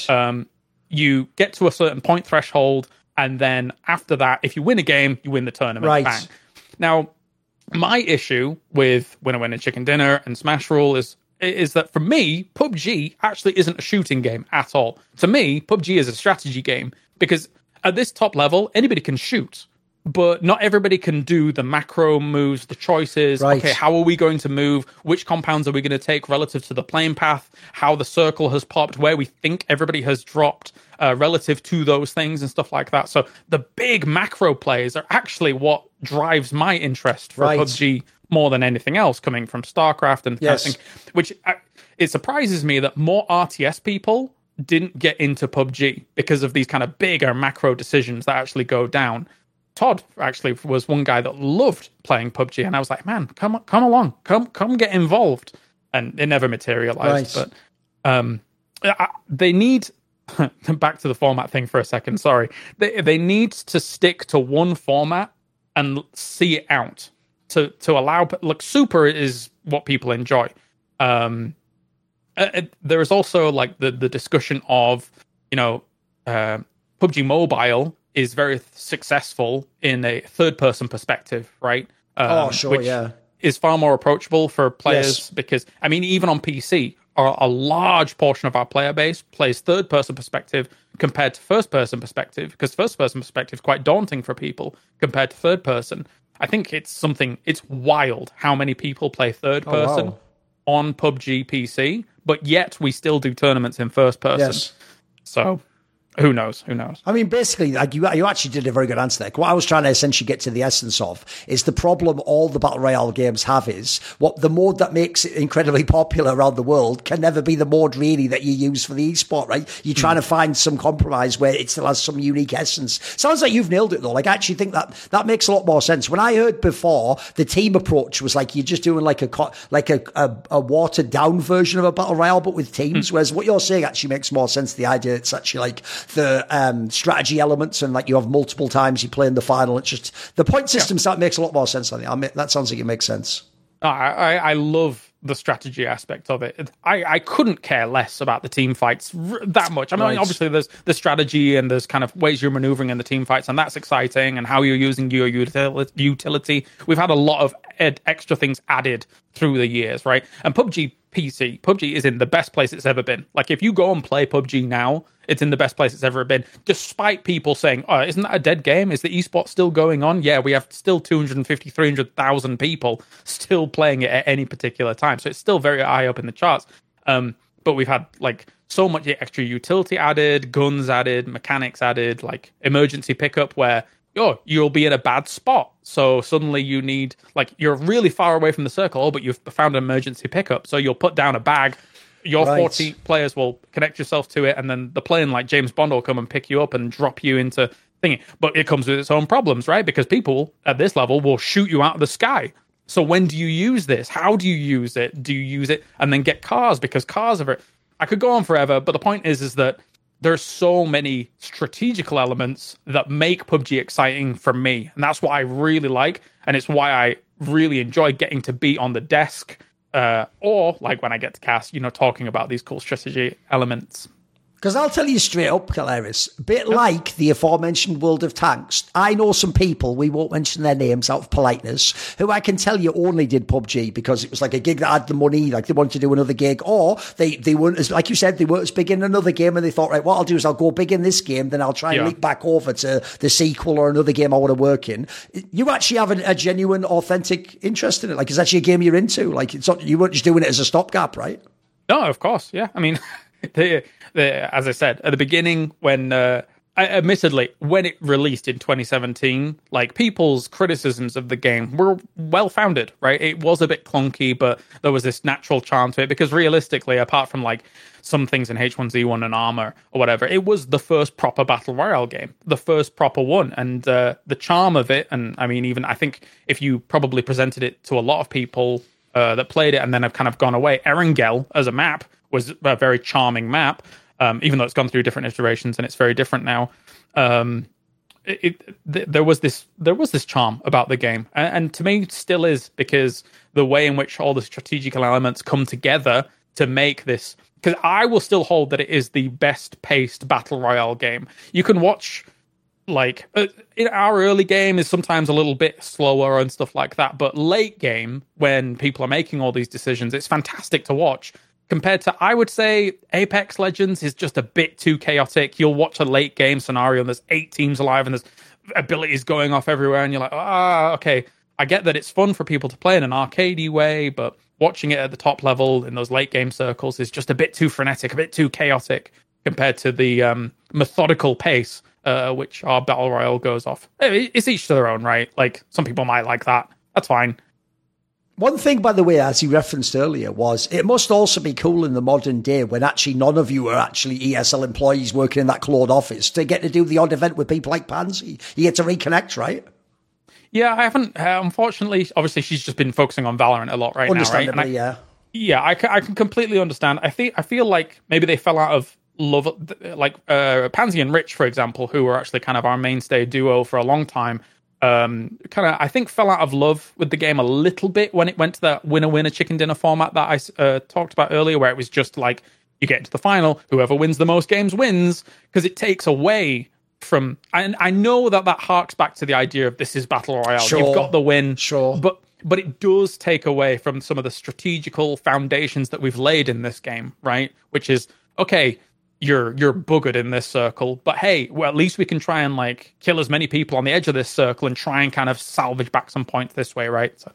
C: you get to a certain point threshold, and then after that, if you win a game, you win the tournament.
B: Right.
C: Bang. Now, my issue with winner, chicken dinner and Smash Rule is that for me, PUBG actually isn't a shooting game at all. To me, PUBG is a strategy game, because at this top level, anybody can shoot. But not everybody can do the macro moves, the choices.
B: Right.
C: Okay, how are we going to move? Which compounds are we going to take relative to the playing path? How the circle has popped, where we think everybody has dropped relative to those things and stuff like that. So the big macro plays are actually what drives my interest for PUBG more than anything else, coming from StarCraft and kind of thing, which it surprises me that more RTS people didn't get into PUBG because of these kind of bigger macro decisions that actually go down. Todd actually was one guy that loved playing PUBG, and I was like, man, come along, come get involved. And it never materialized. But they need back to the format thing for a second. Sorry, they need to stick to one format and see it out to allow. Look, Super is what people enjoy. There is also the discussion of PUBG Mobile is very successful in a third-person perspective, right? Which is far more approachable for players because, I mean, even on PC, a large portion of our player base plays third-person perspective compared to first-person perspective, because first-person perspective is quite daunting for people compared to third-person. I think it's wild how many people play third-person on PUBG PC, but yet we still do tournaments in first-person.
B: Yes.
C: So... Who knows?
B: I mean, basically, like you actually did a very good answer there. What I was trying to essentially get to the essence of is the problem all the Battle Royale games have is what the mode that makes it incredibly popular around the world can never be the mode really that you use for the esport, right? You're trying to find some compromise where it still has some unique essence. Sounds like you've nailed it though. Like I actually think that makes a lot more sense. When I heard before, the team approach was like you're just doing like a watered down version of a Battle Royale, but with teams. Whereas what you're saying actually makes more sense. The idea it's actually like the strategy elements and like you have multiple times you play in the final. It's just the point system that makes a lot more sense. That sounds like it makes sense.
C: I love the strategy aspect of it. I couldn't care less about the team fights that much. I mean, obviously there's the strategy and there's kind of ways you're maneuvering in the team fights, and that's exciting, and how you're using your utility. We've had a lot of extra things added through the years, right? And PUBG is in the best place it's ever been. Like if you go and play PUBG now, it's in the best place it's ever been, despite people saying, oh, isn't that a dead game? Is the esports still going on? Yeah, we have still 250, 300,000 people still playing it at any particular time. So it's still very high up in the charts. But we've had like so much extra utility added, guns added, mechanics added, like emergency pickup where you'll be in a bad spot. So suddenly you need, like, you're really far away from the circle, but you've found an emergency pickup. So you'll put down a bag. Your 40 players will connect yourself to it, and then the plane like James Bond will come and pick you up and drop you into thingy. But it comes with its own problems, right? Because people at this level will shoot you out of the sky. So when do you use this? How do you use it? Do you use it and then get cars? Because cars are... I could go on forever, but the point is that there's so many strategical elements that make PUBG exciting for me. And that's what I really like. And it's why I really enjoy getting to be on the desk or like when I get to cast, talking about these cool strategy elements.
B: Because I'll tell you straight up, Caleris, a bit like the aforementioned World of Tanks, I know some people, we won't mention their names out of politeness, who I can tell you only did PUBG because it was like a gig that had the money, like they wanted to do another gig, or they weren't as, like you said, they weren't as big in another game and they thought, right, what I'll do is I'll go big in this game, then I'll try and leap back over to the sequel or another game I want to work in. You actually have a genuine, authentic interest in it. Like, it's actually a game you're into. Like, it's not, you weren't just doing it as a stopgap, right?
C: No, of course, yeah. I mean... as I said at the beginning, when admittedly when it released in 2017, like people's criticisms of the game were well founded, right? It was a bit clunky, but there was this natural charm to it because realistically, apart from like some things in H1Z1 and Armor or whatever, it was the first proper battle royale game, the first proper one, and the charm of it. And I mean, even I think if you probably presented it to a lot of people that played it and then have kind of gone away, Erangel as a map was a very charming map, even though it's gone through different iterations and it's very different now. There was this charm about the game, and to me still is, because the way in which all the strategical elements come together to make this, because I will still hold that it is the best paced battle royale game. You can watch, like, in our early game is sometimes a little bit slower and stuff like that, but late game, when people are making all these decisions, it's fantastic to watch. Compared to, I would say, Apex Legends is just a bit too chaotic. You'll watch a late game scenario and there's 8 teams alive and there's abilities going off everywhere, and you're like, okay. I get that it's fun for people to play in an arcadey way, but watching it at the top level in those late game circles is just a bit too frenetic, a bit too chaotic compared to the methodical pace which our battle royale goes off. It's each to their own, right? Like, some people might like that. That's fine.
B: One thing, by the way, as you referenced earlier, was it must also be cool in the modern day when actually none of you are actually ESL employees working in that closed office to get to do the odd event with people like Pansy. You get to reconnect, right?
C: Yeah, I haven't, unfortunately. Obviously, she's just been focusing on Valorant a lot right now, right?
B: Understandably, yeah.
C: Yeah, I can completely understand. I feel like maybe they fell out of love, like Pansy and Rich, for example, who were actually kind of our mainstay duo for a long time. I think fell out of love with the game a little bit when it went to that winner chicken dinner format that I talked about earlier, where it was just like you get into the final, whoever wins the most games wins, because it takes away from, and I know that harks back to the idea of this is Battle Royale.
B: Sure.
C: You've got the win.
B: Sure.
C: But it does take away from some of the strategical foundations that we've laid in this game, right? Which is, okay, you're buggered in this circle, but hey, well, at least we can try and like kill as many people on the edge of this circle and try and kind of salvage back some points this way, right? So,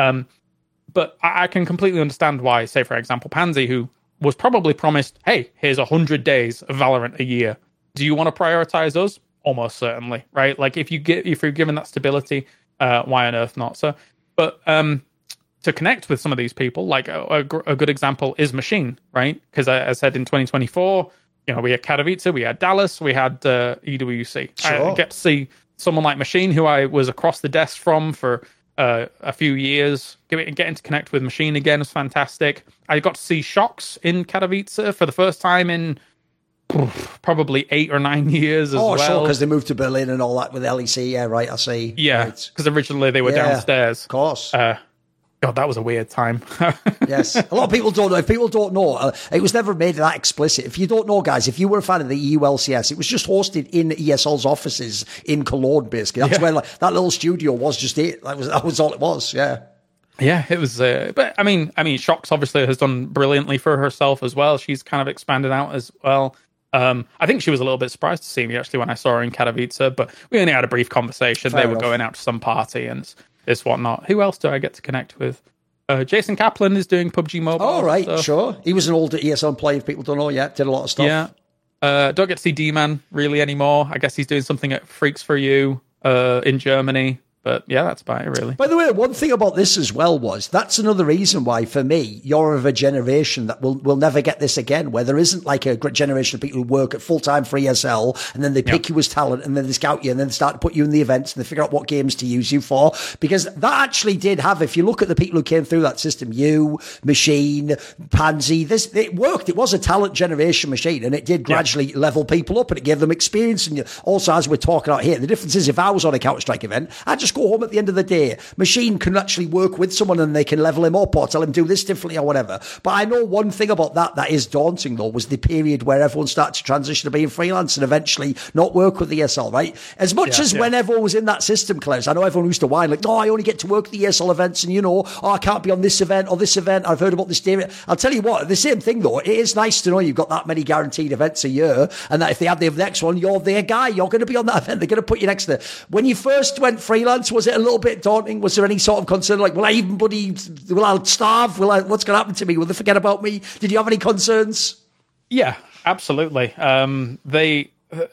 C: but I can completely understand why, say, for example, Pansy, who was probably promised, hey, here's 100 days of Valorant a year. Do you want to prioritize us? Almost certainly, right? Like if you're given that stability, why on earth not? So, but to connect with some of these people, like a good example is Machine, right? Because I said in 2024, we had Katowice, we had Dallas, we had EWC.
B: Sure.
C: I get to see someone like Machine, who I was across the desk from for a few years. Getting to connect with Machine again was fantastic. I got to see Shocks in Katowice for the first time in probably 8 or 9 years as well. Oh, sure,
B: because they moved to Berlin and all that with LEC. Yeah, right, I see.
C: Yeah, because originally they were downstairs.
B: Of course.
C: God, that was a weird time.
B: Yes. A lot of people don't know. If people don't know, it was never made that explicit. If you don't know, guys, if you were a fan of the EULCS, it was just hosted in ESL's offices in Cologne, basically. That's where that little studio was just it. That was all it was, yeah.
C: Yeah, it was. But I mean, Shocks obviously has done brilliantly for herself as well. She's kind of expanded out as well. I think she was a little bit surprised to see me actually when I saw her in Katowice, but we only had a brief conversation. Fair enough. Were going out to some party and this whatnot. Who else do I get to connect with? Jason Kaplan is doing PUBG Mobile.
B: Oh, right, stuff. Sure. He was an older ESL player, if people don't know yet. Did a lot of stuff.
C: Yeah. Don't get to see D-Man really anymore. I guess he's doing something at Freaks for You in Germany. But yeah, that's about it, really.
B: By the way, one thing about this as well was that's another reason why, for me, you're of a generation that will never get this again, where there isn't like a great generation of people who work at full-time for ESL, and then they pick you as talent, and then they scout you, and then they start to put you in the events, and they figure out what games to use you for. Because that actually did have, if you look at the people who came through that system, you, Machine, Pansy, it worked. It was a talent generation machine, and it did gradually level people up, and it gave them experience. And also, as we're talking about here, the difference is if I was on a Counter-Strike event, I'd just go home at the end of the day. Machine can actually work with someone and they can level him up or tell him do this differently or whatever. But I know one thing about that is daunting, though, was the period where everyone started to transition to being freelance and eventually not work with the ESL, right? As much as when everyone was in that system, Claire, I know everyone used to whine like, no, I only get to work the ESL events and, I can't be on this event or this event. I've heard about this day. I'll tell you what, the same thing, though. It is nice to know you've got that many guaranteed events a year and that if they have the next one, you're their guy. You're going to be on that event. They're going to put you next to. When you first went freelance, was it a little bit daunting? Was there any sort of concern like, will I starve? What's going to happen to me? Will they forget about me? Did you have any concerns?
C: Yeah, absolutely. They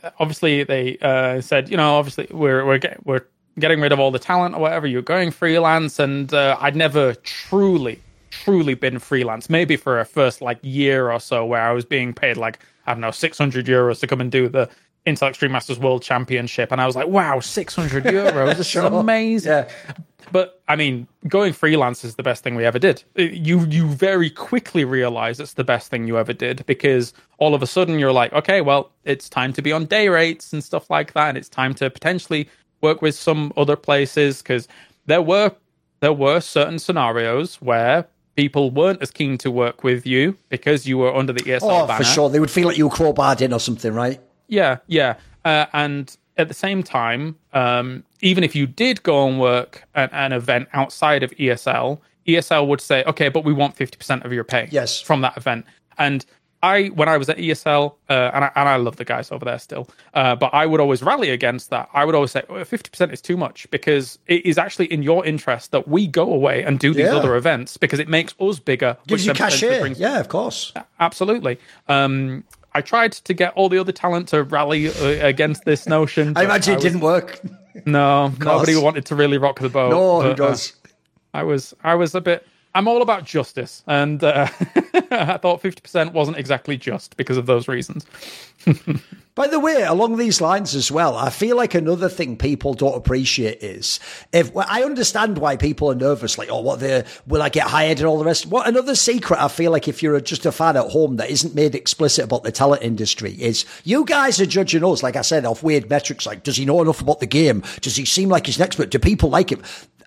C: said, obviously we're getting rid of all the talent or whatever. You're going freelance, and I'd never truly been freelance. Maybe for a first year or so, where I was being paid 600 euros to come and do the Intel Extreme Masters World Championship, and I was like, wow, 600 euros, this is amazing. Yeah. But I mean, going freelance is the best thing we ever did. You very quickly realize it's the best thing you ever did, because all of a sudden you're like, okay, well, it's time to be on day rates and stuff like that, and it's time to potentially work with some other places, because there were certain scenarios where people weren't as keen to work with you because you were under the ESL banner.
B: For sure. They would feel like you were crowbarred in or something, right?
C: Yeah. And at the same time, even if you did go and work at an event outside of ESL would say, okay, but we want 50% of your pay from that event. And when I was at ESL, and I love the guys over there still, but I would always rally against that. I would always say 50% is too much, because it is actually in your interest that we go away and do these other events, because it makes us bigger.
B: Gives you cachet. Yeah, of course.
C: Absolutely. I tried to get all the other talent to rally against this notion.
B: I imagine it didn't work.
C: No, nobody wanted to really rock the boat.
B: No, who does?
C: I was a bit. I'm all about justice, and I thought 50% wasn't exactly just because of those reasons.
B: By the way, along these lines as well, I feel like another thing people don't appreciate is I understand why people are nervous, like, will I get hired and all the rest. What another secret I feel like, if you're just a fan at home that isn't made explicit about the talent industry, is you guys are judging us, like I said, off weird metrics like, does he know enough about the game? Does he seem like he's an expert? Do people like him?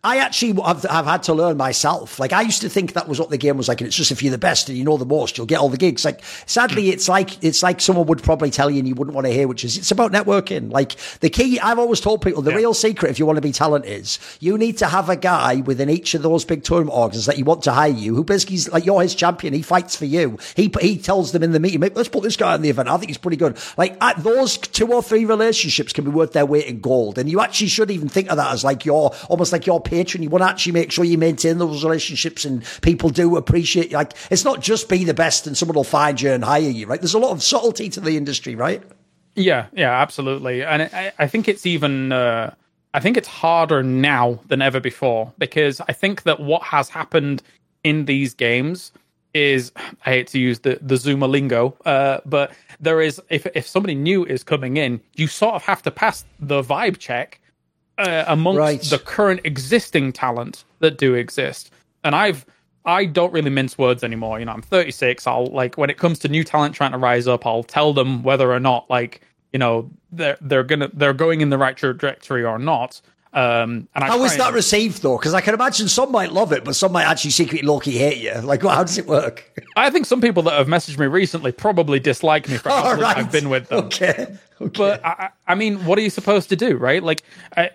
B: I actually have had to learn myself. Like, I used to think that was what the game was like, and it's just if you're the best and you know the most, you'll get all the gigs. Like, sadly, it's like someone would probably tell you and you wouldn't want to hear, which is it's about networking. Like, the key, I've always told people, the real secret if you want to be talented is you need to have a guy within each of those big tournament organs that you want to hire you, who basically is like, you're his champion. He fights for you. He tells them in the meeting, let's put this guy in the event. I think he's pretty good. Like, those 2 or 3 relationships can be worth their weight in gold. And you actually should even think of that as like almost like your patron. You want to actually make sure you maintain those relationships and people do appreciate you. Like, it's not just be the best and someone will find you and hire you, right? There's a lot of subtlety to the industry, right?
C: Yeah, absolutely. And I think it's even, I think it's harder now than ever before, because I think that what has happened in these games is, I hate to use the Zoomer lingo, but there is, if somebody new is coming in, you sort of have to pass the vibe check amongst the current existing talent that do exist. And I don't really mince words anymore. You know, I'm 36. I'll, like, when it comes to new talent trying to rise up, I'll tell them whether or not, like, you know, they're going in the right trajectory or not.
B: How is that received though? Because I can imagine some might love it, but some might actually secretly low-key hate you. Like, how does it work?
C: I think some people that have messaged me recently probably dislike me for how long I've been with them.
B: Okay.
C: But I mean, what are you supposed to do, right? Like,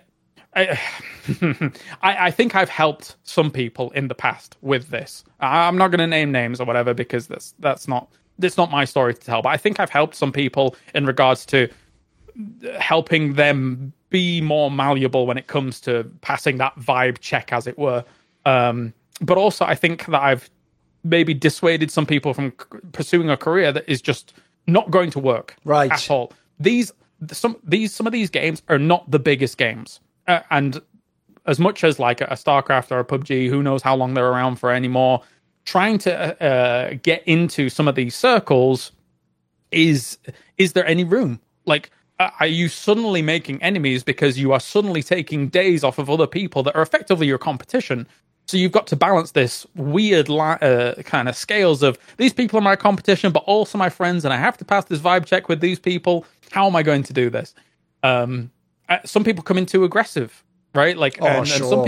C: I think I've helped some people in the past with this. I'm not going to name names or whatever, because that's not my story to tell. But I think I've helped some people in regards to helping them be more malleable when it comes to passing that vibe check, as it were. But also, I think that I've maybe dissuaded some people from pursuing a career that is just not going to work at all. Some of these games are not the biggest games. And as much as like a StarCraft or a PUBG, who knows how long they're around for anymore, trying to get into some of these circles, is there any room? Like, are you suddenly making enemies because you are suddenly taking days off of other people that are effectively your competition? So you've got to balance this weird kind of scales of, these people are my competition, but also my friends, and I have to pass this vibe check with these people. How am I going to do this? Some people come in too aggressive, right? Like, and some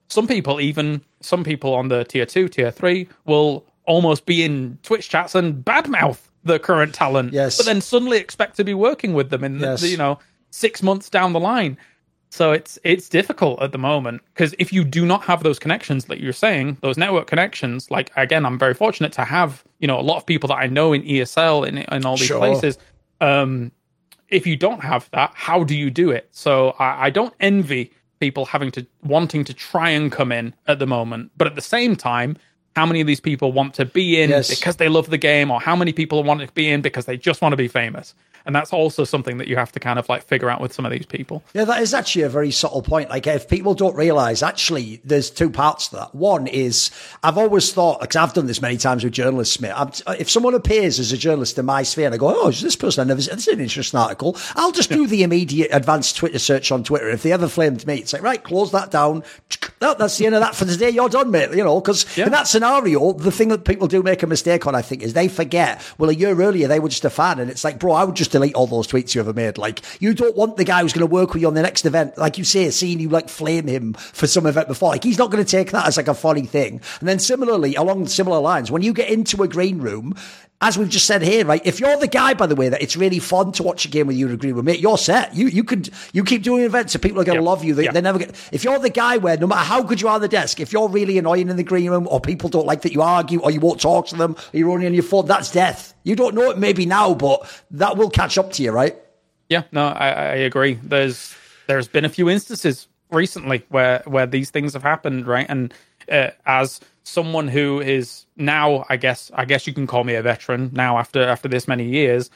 C: people on the tier 2, tier 3 will almost be in Twitch chats and badmouth the current talent, but then suddenly expect to be working with them in 6 months down the line. So it's difficult at the moment, because if you do not have those connections that you're saying, those network connections, like, again, I'm very fortunate to have, a lot of people that I know in ESL in all these places. If you don't have that, how do you do it? So I don't envy people wanting to try and come in at the moment, but at the same time, how many of these people want to be in because they love the game, or how many people want to be in because they just want to be famous? And that's also something that you have to kind of like figure out with some of these people. Yeah,
B: that is actually a very subtle point. Like, if people don't realize, actually, there's 2 parts to that. One is, I've always thought, because I've done this many times with journalists, mate, if someone appears as a journalist in my sphere and I go, oh, is this person I never seen? This is an interesting article. I'll just do the immediate advanced Twitter search on Twitter. If they ever flamed me, it's like, right, close that down. That's the end of that for today. You're done, mate. Because in that scenario, the thing that people do make a mistake on, I think, is they forget, well, a year earlier, they were just a fan. And it's like, bro, I would just delete all those tweets you ever made. Like, you don't want the guy who's going to work with you on the next event, like you say, seeing you like flame him for some event before. Like, he's not going to take that as like a funny thing. And then similarly, along similar lines, when you get into a green room, as we've just said here, right, if you're the guy, by the way, that it's really fun to watch a game with you in a green room, mate, you're set. You keep doing events and people are going to love you. They never get, if you're the guy where no matter how good you are on the desk, if you're really annoying in the green room, or people don't like that you argue, or you won't talk to them, or you're only on your phone, that's death. You don't know it maybe now, but that will catch up to you, right?
C: Yeah, no, I agree. There's been a few instances recently where these things have happened, right? And as someone who is now, I guess you can call me a veteran now after this many years,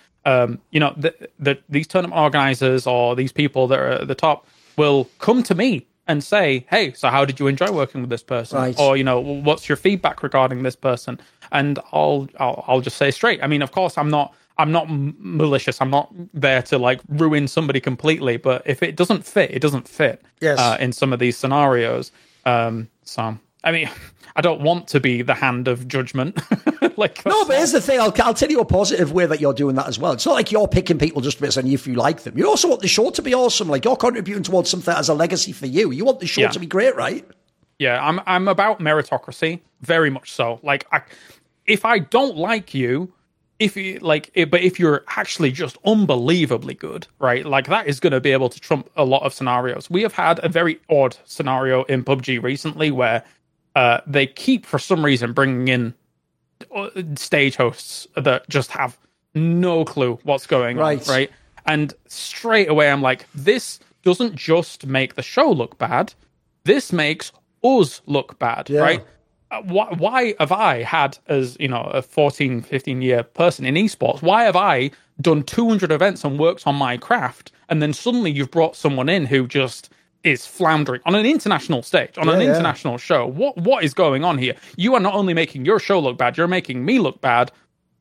C: these tournament organizers or these people that are at the top will come to me and say, hey, so how did you enjoy working with this person? Right. Or, what's your feedback regarding this person? And I'll just say straight. I mean, of course, I'm not malicious. I'm not there to like ruin somebody completely. But if it doesn't fit, it doesn't fit.
B: Yes.
C: In some of these scenarios. So I mean, I don't want to be the hand of judgment.
B: No, but here's the thing. I'll tell you a positive way that you're doing that as well. It's not like you're picking people just based on if you like them. You also want the show to be awesome. Like, you're contributing towards something as a legacy for you. You want the show to be great, right?
C: I'm about meritocracy, very much so. Like, if I don't like you, but if you're actually just unbelievably good, right? Like, that is going to be able to trump a lot of scenarios. We have had a very odd scenario in PUBG recently where they keep, for some reason, bringing in stage hosts that just have no clue what's going on, right? And straight away, I'm like, this doesn't just make the show look bad. This makes us look bad, right? Why have I had, as a 14, 15-year person in esports, why have I done 200 events and worked on my craft, and then suddenly you've brought someone in who just is floundering on an international stage, on an international show? What is going on here? You are not only making your show look bad, you're making me look bad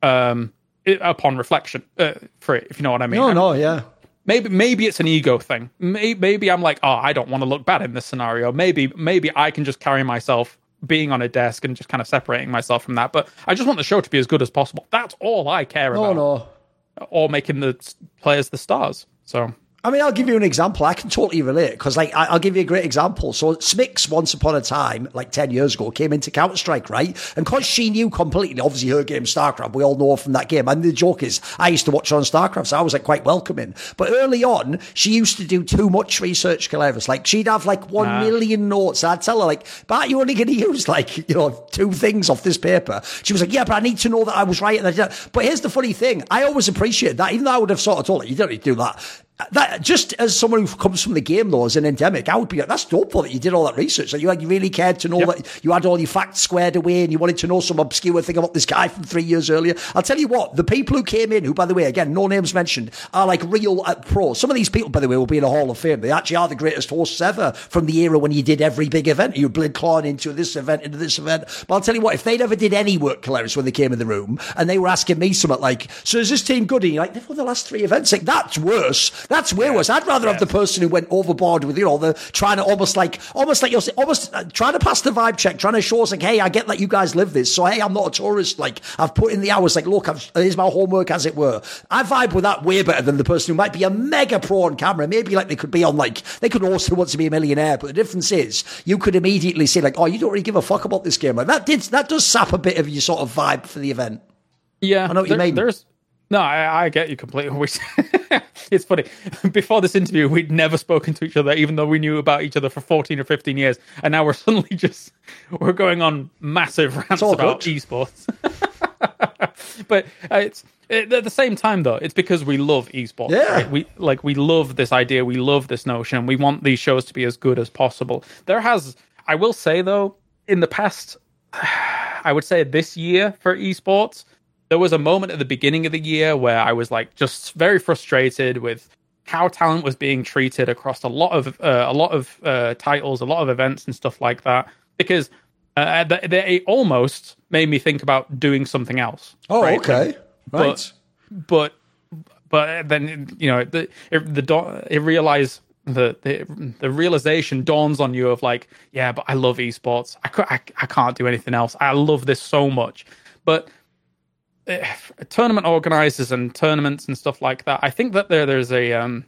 C: upon reflection, for it, if you know what I mean. Maybe it's an ego thing. Maybe I'm like, I don't want to look bad in this scenario. Maybe I can just carry myself being on a desk and just kind of separating myself from that. But I just want the show to be as good as possible. That's all I care about. Or making the players the stars. So,
B: I mean, I'll give you an example. I can totally relate because, I'll give you a great example. So, Smix, once upon a time, like 10 years ago, came into Counter-Strike, right? And because she knew completely, obviously, her game, StarCraft, we all know her from that game. And the joke is, I used to watch her on StarCraft, so I was, quite welcoming. But early on, she used to do too much research, Caleris. She'd have, 1 million notes. I'd tell her, but you're only going to use, 2 things off this paper. She was like, yeah, but I need to know that I was right. And but here's the funny thing. I always appreciate that, even though I would have sort of told her, you don't need to do that. That just as someone who comes from the game though, as an endemic, I would be like, that's dope that you did all that research. You really cared to know that you had all your facts squared away and you wanted to know some obscure thing about this guy from 3 years earlier. I'll tell you what, the people who came in, who by the way, again, no names mentioned, are real pros. Some of these people, by the way, will be in a Hall of Fame. They actually are the greatest hosts ever from the era when you did every big event. You blid clawing into this event, into this event. But I'll tell you what, if they never did any work, Caleris, when they came in the room and they were asking me something so is this team good? And you're they've won the last 3 events. That's worse. That's way worse. I'd rather have the person who went overboard with, the trying to almost you're saying, almost trying to pass the vibe check, trying to show us hey, I get that you guys live this. So, hey, I'm not a tourist. I've put in the hours. Look, here's my homework, as it were. I vibe with that way better than the person who might be a mega pro on camera. Maybe they could be on they could host Who Wants to Be a Millionaire. But the difference is you could immediately say oh, you don't really give a fuck about this game. That does sap a bit of your sort of vibe for the event.
C: Yeah.
B: I know what you mean.
C: No, I get you completely. It's funny. Before this interview, we'd never spoken to each other, even though we knew about each other for 14 or 15 years. And now we're suddenly we're going on massive rants about esports. But at the same time, though, it's because we love esports.
B: Yeah.
C: Right? We love this idea. We love this notion. We want these shows to be as good as possible. I will say, though, in the past, I would say this year for esports, there was a moment at the beginning of the year where I was just very frustrated with how talent was being treated across a lot of titles, a lot of events and stuff like that, because they almost made me think about doing something else.
B: Oh, right? Okay, right.
C: But then the realization dawns on you of yeah, but I love esports. I can't do anything else. I love this so much, but. Tournament organizers and tournaments and stuff like that, I think that there's an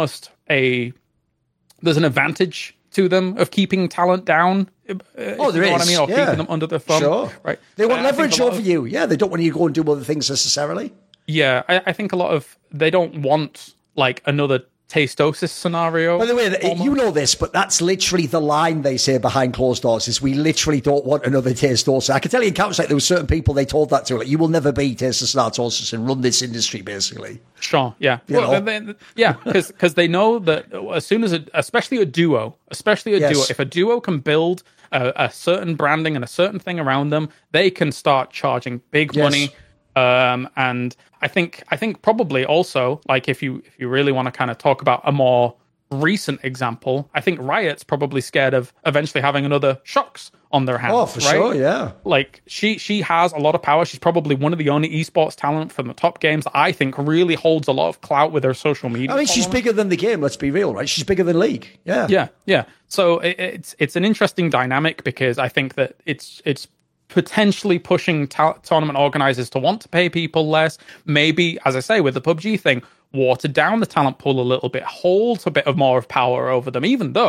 C: advantage to them of keeping talent down.
B: Oh, there is.
C: What I mean, or keeping them under the thumb.
B: Sure.
C: Right.
B: They want leverage over you. Yeah, they don't want you to go and do other things necessarily.
C: Yeah, I think they don't want another Tastosis scenario.
B: By the way, you know this, but that's literally the line they say behind closed doors is we literally don't want another Tastosis. I can tell you in Counter-Strike there were certain people they told that to, you will never be Tastosis and run this industry, basically.
C: Sure, yeah. Because they know that as soon as, especially a duo, if a duo can build a certain branding and a certain thing around them, they can start charging big money. And I think probably also if you really want to kind of talk about a more recent example, I think Riot's probably scared of eventually having another Shox on their hands.
B: Oh, for sure, yeah.
C: She has a lot of power. She's probably one of the only esports talent from the top games that I think really holds a lot of clout with her social media.
B: I mean, she's bigger than the game. Let's be real, right? She's bigger than League. Yeah.
C: Yeah. So it's an interesting dynamic because I think that it's potentially pushing tournament organizers to want to pay people less. Maybe, as I say, with the PUBG thing, water down the talent pool a little bit, hold a bit of more of power over them, even though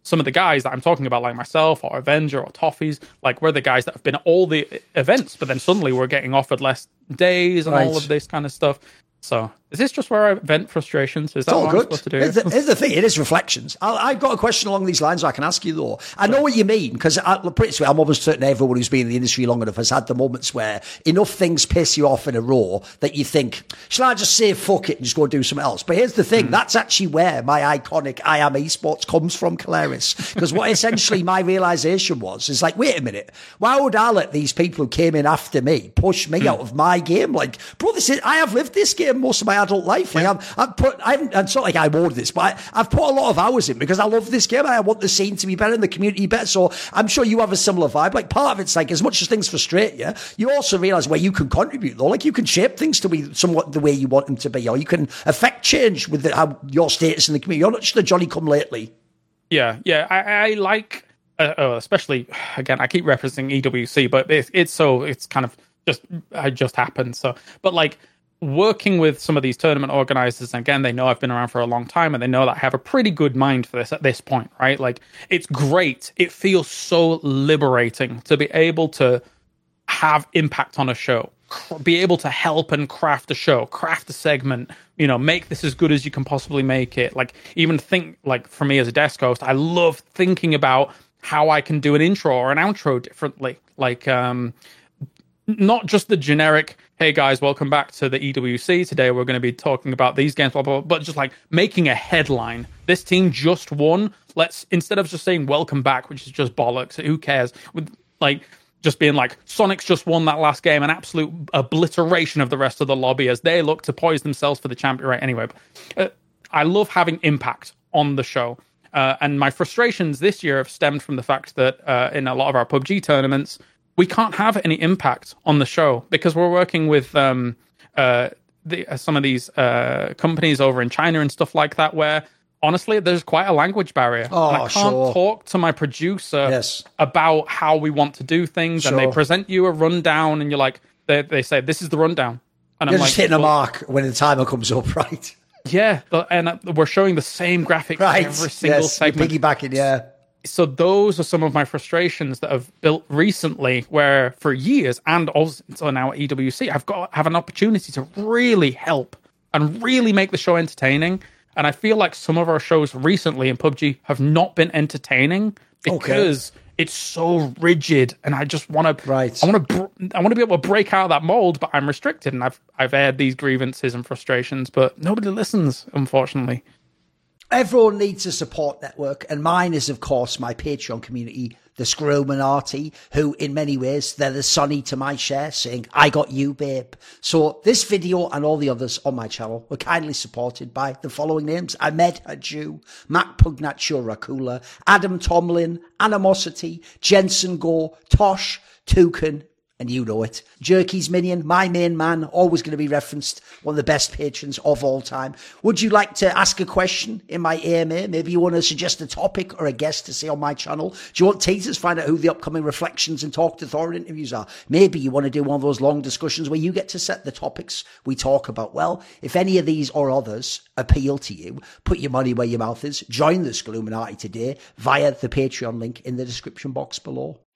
C: some of the guys that I'm talking about, like myself or Avenger or Toffees, like we're the guys that have been at all the events, but then suddenly we're getting offered less days and all of this kind of stuff. So is this just where I vent frustrations? Is that what I'm supposed to do?
B: Here's the thing. It is reflections. I've got a question along these lines I can ask you, though. I know what you mean, because I'm almost certain everyone who's been in the industry long enough has had the moments where enough things piss you off in a row that you think, shall I just say fuck it and just go do something else? But here's the thing. That's actually where my iconic I Am Esports comes from, Caleris. Because what essentially my realization was, is like, wait a minute. Why would I let these people who came in after me push me out of my game? Like, bro, I have lived this game most of my adult life. Like, it's not like I award this, but I've put a lot of hours in because I love this game and I want the scene to be better and the community better. So I'm sure you have a similar vibe. Like, part of it's like, as much as things frustrate you, you also realize where you can contribute, though. Like, you can shape things to be somewhat the way you want them to be, or you can affect change with how your status in the community. You're not just a Johnny come lately.
C: Yeah. I like, especially, again, I keep referencing EWC, but it's kind of just happened. So, but like, working with some of these tournament organizers, and again, they know I've been around for a long time and they know that I have a pretty good mind for this at this point, right? Like, it's great. It feels so liberating to be able to have impact on a show, be able to help and craft a show, craft a segment, make this as good as you can possibly make it. Like, even think, like, for me as a desk host, I love thinking about how I can do an intro or an outro differently. Like, not just the generic, hey guys, welcome back to the EWC. Today we're going to be talking about these games, blah, blah, blah, but just like making a headline. This team just won. Let's, instead of just saying welcome back, which is just bollocks, who cares? With like, just being like, Sonic's just won that last game, an absolute obliteration of the rest of the lobby as they look to poise themselves for the champion. Right? Anyway, I love having impact on the show. And my frustrations this year have stemmed from the fact that in a lot of our PUBG tournaments, we can't have any impact on the show because we're working with some of these companies over in China and stuff like that, where honestly there's quite a language barrier. And I can't talk to my producer about how we want to do things, and they present you a rundown, and you're like, they say this is the rundown, and
B: you're
C: I'm
B: just
C: like,
B: hitting a mark when the timer comes up, right?
C: Yeah, and we're showing the same graphics every single segment.
B: Piggybacking,
C: So those are some of my frustrations that I've built recently, where for years and also now at EWC, have an opportunity to really help and really make the show entertaining. And I feel like some of our shows recently in PUBG have not been entertaining because it's so rigid, and I just want to, I want to be able to break out of that mold, but I'm restricted, and I've aired these grievances and frustrations, but nobody listens, unfortunately.
B: Everyone needs a support network, and mine is, of course, my Patreon community, the Screwminati, who in many ways, they're the Sonny to my Cher, saying, I got you, babe. So this video and all the others on my channel were kindly supported by the following names: Ahmed Hadju, Mac Pugnaccio Rakula, Adam Tomlin, Animosity, Jensen Go, Tosh, Toucan, and you know it. Jerky's Minion, my main man, always going to be referenced, one of the best patrons of all time. Would you like to ask a question in my AMA? Maybe you want to suggest a topic or a guest to say on my channel? Do you want teasers? Find out who the upcoming Reflections and Talk to Thor interviews are. Maybe you want to do one of those long discussions where you get to set the topics we talk about. Well, if any of these or others appeal to you, put your money where your mouth is. Join the Screwminati today via the Patreon link in the description box below.